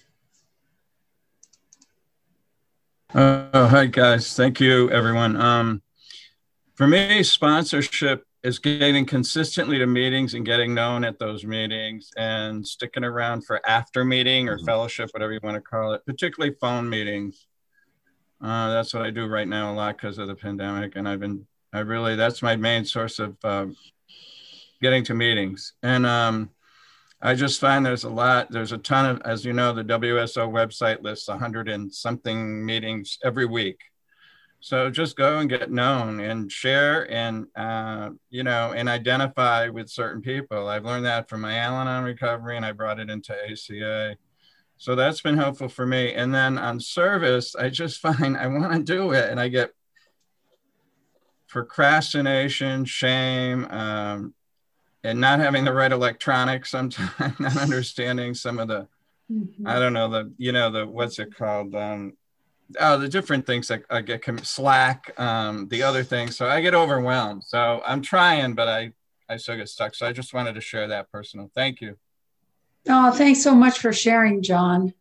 Hi guys, thank you everyone. For me, sponsorship is getting consistently to meetings and getting known at those meetings and sticking around for after meeting or fellowship, whatever you want to call it, particularly phone meetings. That's what I do right now a lot because of the pandemic, and that's my main source of getting to meetings. And I just find there's a ton of, as you know, the WSO website lists 100 and something meetings every week. So just go and get known and share and, and identify with certain people. I've learned that from my Al-Anon recovery, and I brought it into ACA. So that's been helpful for me. And then on service, I just find I want to do it, and I get procrastination, shame, and not having the right electronics sometimes, not understanding some of the, I don't know, what's it called? The different things that I get, Slack, the other things. So I get overwhelmed. So I'm trying, but I still get stuck. So I just wanted to share that personal. Thank you. Oh, thanks so much for sharing, John.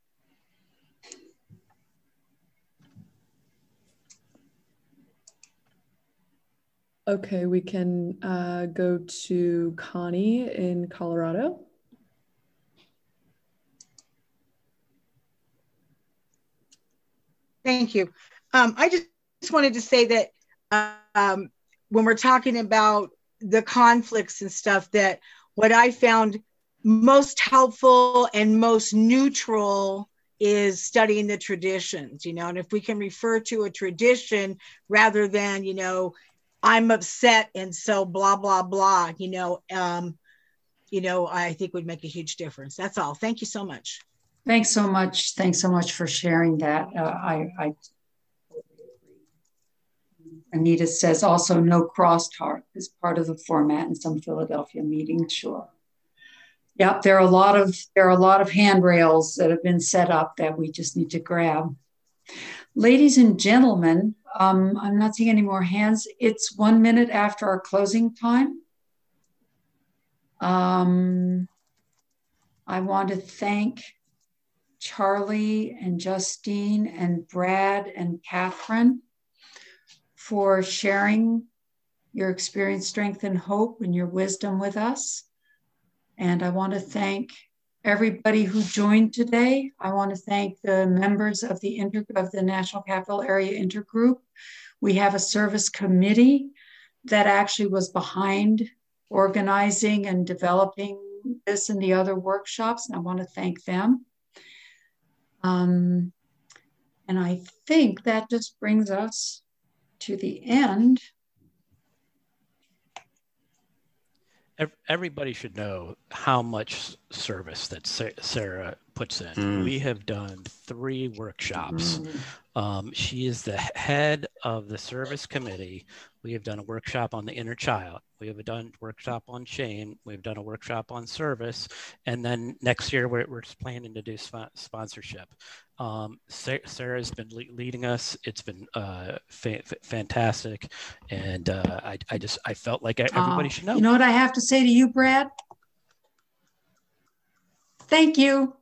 Okay, we can go to Connie in Colorado. Thank you. I just wanted to say that when we're talking about the conflicts and stuff, that what I found most helpful and most neutral is studying the traditions, and if we can refer to a tradition rather than, I'm upset and so blah, blah, blah, I think would make a huge difference. That's all. Thank you so much. Thanks so much. Thanks so much for sharing that. Anita says also no crosstalk is part of the format in some Philadelphia meetings. Sure. Yep, there are a lot of handrails that have been set up that we just need to grab. Ladies and gentlemen, I'm not seeing any more hands. It's 1 minute after our closing time. I want to thank Charlie and Justine and Brad and Catherine for sharing your experience, strength, and hope and your wisdom with us. And I want to thank everybody who joined today. I want to thank the members of the National Capital Area Intergroup. We have a service committee that actually was behind organizing and developing this and the other workshops, and I want to thank them. And I think that just brings us to the end. Everybody should know how much service that Sarah puts in. We have done 3 workshops. She is the head of the service committee. We have done a workshop on the inner child. We have done a workshop on shame. We've done a workshop on service. And then next year, we're just planning to do sponsorship. Sarah's been leading us. It's been fantastic. And I felt like everybody should know. You know what I have to say to you, Brad? Thank you.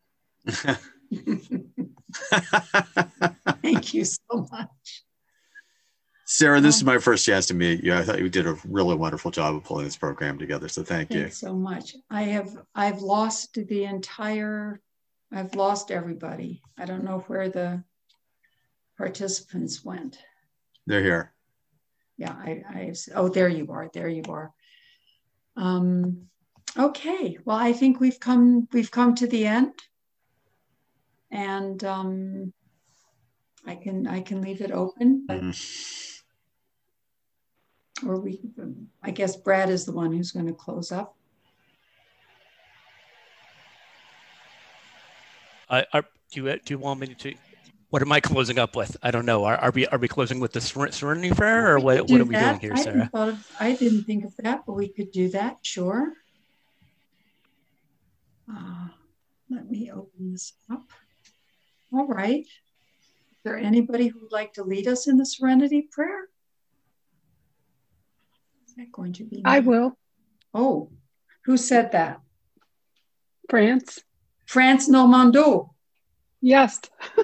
Thank you so much. Sarah, this is my first chance to meet you. I thought you did a really wonderful job of pulling this program together. So thank you. Thanks so much. I've lost everybody. I don't know where the participants went. They're here. Yeah, oh, there you are. There you are. Okay. Well, I think we've come to the end. And I can leave it open. But, or I guess Brad is the one who's going to close up. Do you want me to? What am I closing up with? I don't know. Are we closing with the Serenity Prayer, or what are we doing here, Sarah? I didn't think of that, but we could do that. Sure. Let me open this up. All right. Is there anybody who would like to lead us in the Serenity Prayer? Is that going to be me? I will. Oh, who said that? France. France Normando. Yes.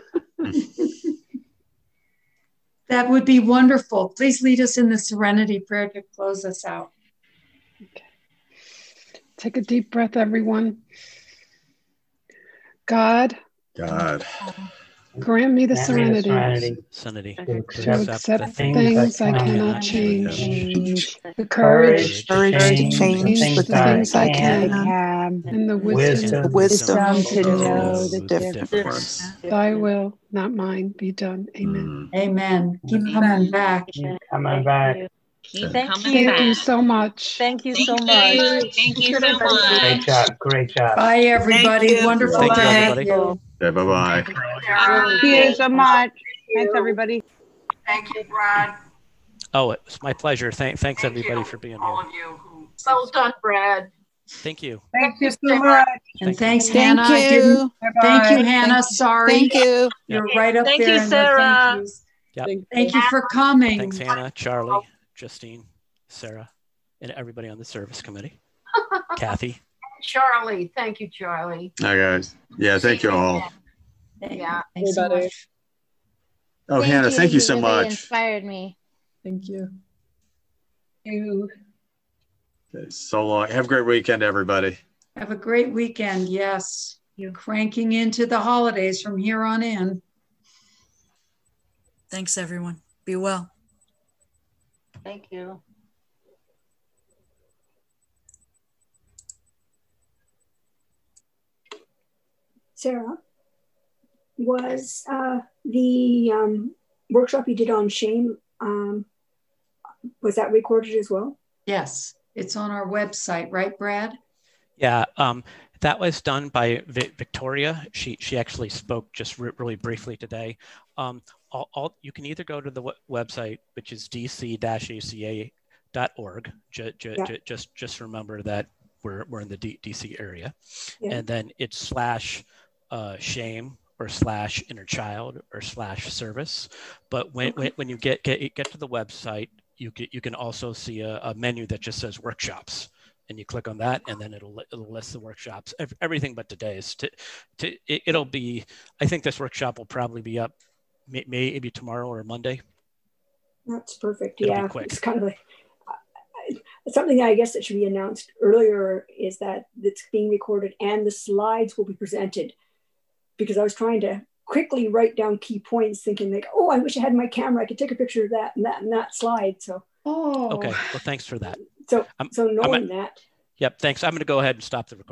That would be wonderful. Please lead us in the Serenity Prayer to close us out. Okay. Take a deep breath, everyone. God. Grant me the serenity to accept things I cannot change, the courage to change the things I can, and the wisdom to know the difference. Thy will, not mine, be done. Amen. Amen. Keep coming back. Coming back. Thank you so much. Thank you so much. Thank you so much. Great job. Bye, everybody. Wonderful to have you. Okay, bye-bye. Thank you so much. Thanks, everybody. Thank you, Brad. Oh, it's my pleasure. Thanks everybody for being All here. of you. Well done, Brad. Thank you. Thank you so much. And thanks, Thank Hannah. you. Thank you, Hannah. Sorry. Thank you. You're right up Thank there. you, in Sarah. The thank yous. Yep. Thank you for coming. Thanks, Hannah, Charlie, Justine, Sarah, and everybody on the service committee. Kathy. Charlie. Thank you, Charlie. Hi, guys. Yeah, thank you all. Yeah. Thanks so much. Oh, Hannah, thank you so really much. Inspired me. Thank you. Okay, so long. Have a great weekend, everybody. Have a great weekend. Yes. You're cranking into the holidays from here on in. Thanks, everyone. Be well. Thank you. Sarah, was the workshop you did on shame, was that recorded as well? Yes. It's on our website, right, Brad? Yeah, that was done by Victoria. She actually spoke just really briefly today. You can either go to the website, which is dc-aca.org. Just remember that we're in the DC area, and then it's /shame or /inner child or /service. But when you get to the website, you can also see a menu that just says workshops, and you click on that, and then it'll list the workshops, everything but today's. It'll be. I think this workshop will probably be up maybe tomorrow or Monday. That's perfect. It'll yeah, be quick. It's kind of like something I guess that should be announced earlier is that it's being recorded and the slides will be presented, because I was trying to quickly write down key points thinking like, oh, I wish I had my camera. I could take a picture of that and that slide. So, Okay, well, thanks for that. So knowing that. Yep, thanks. I'm going to go ahead and stop the recording.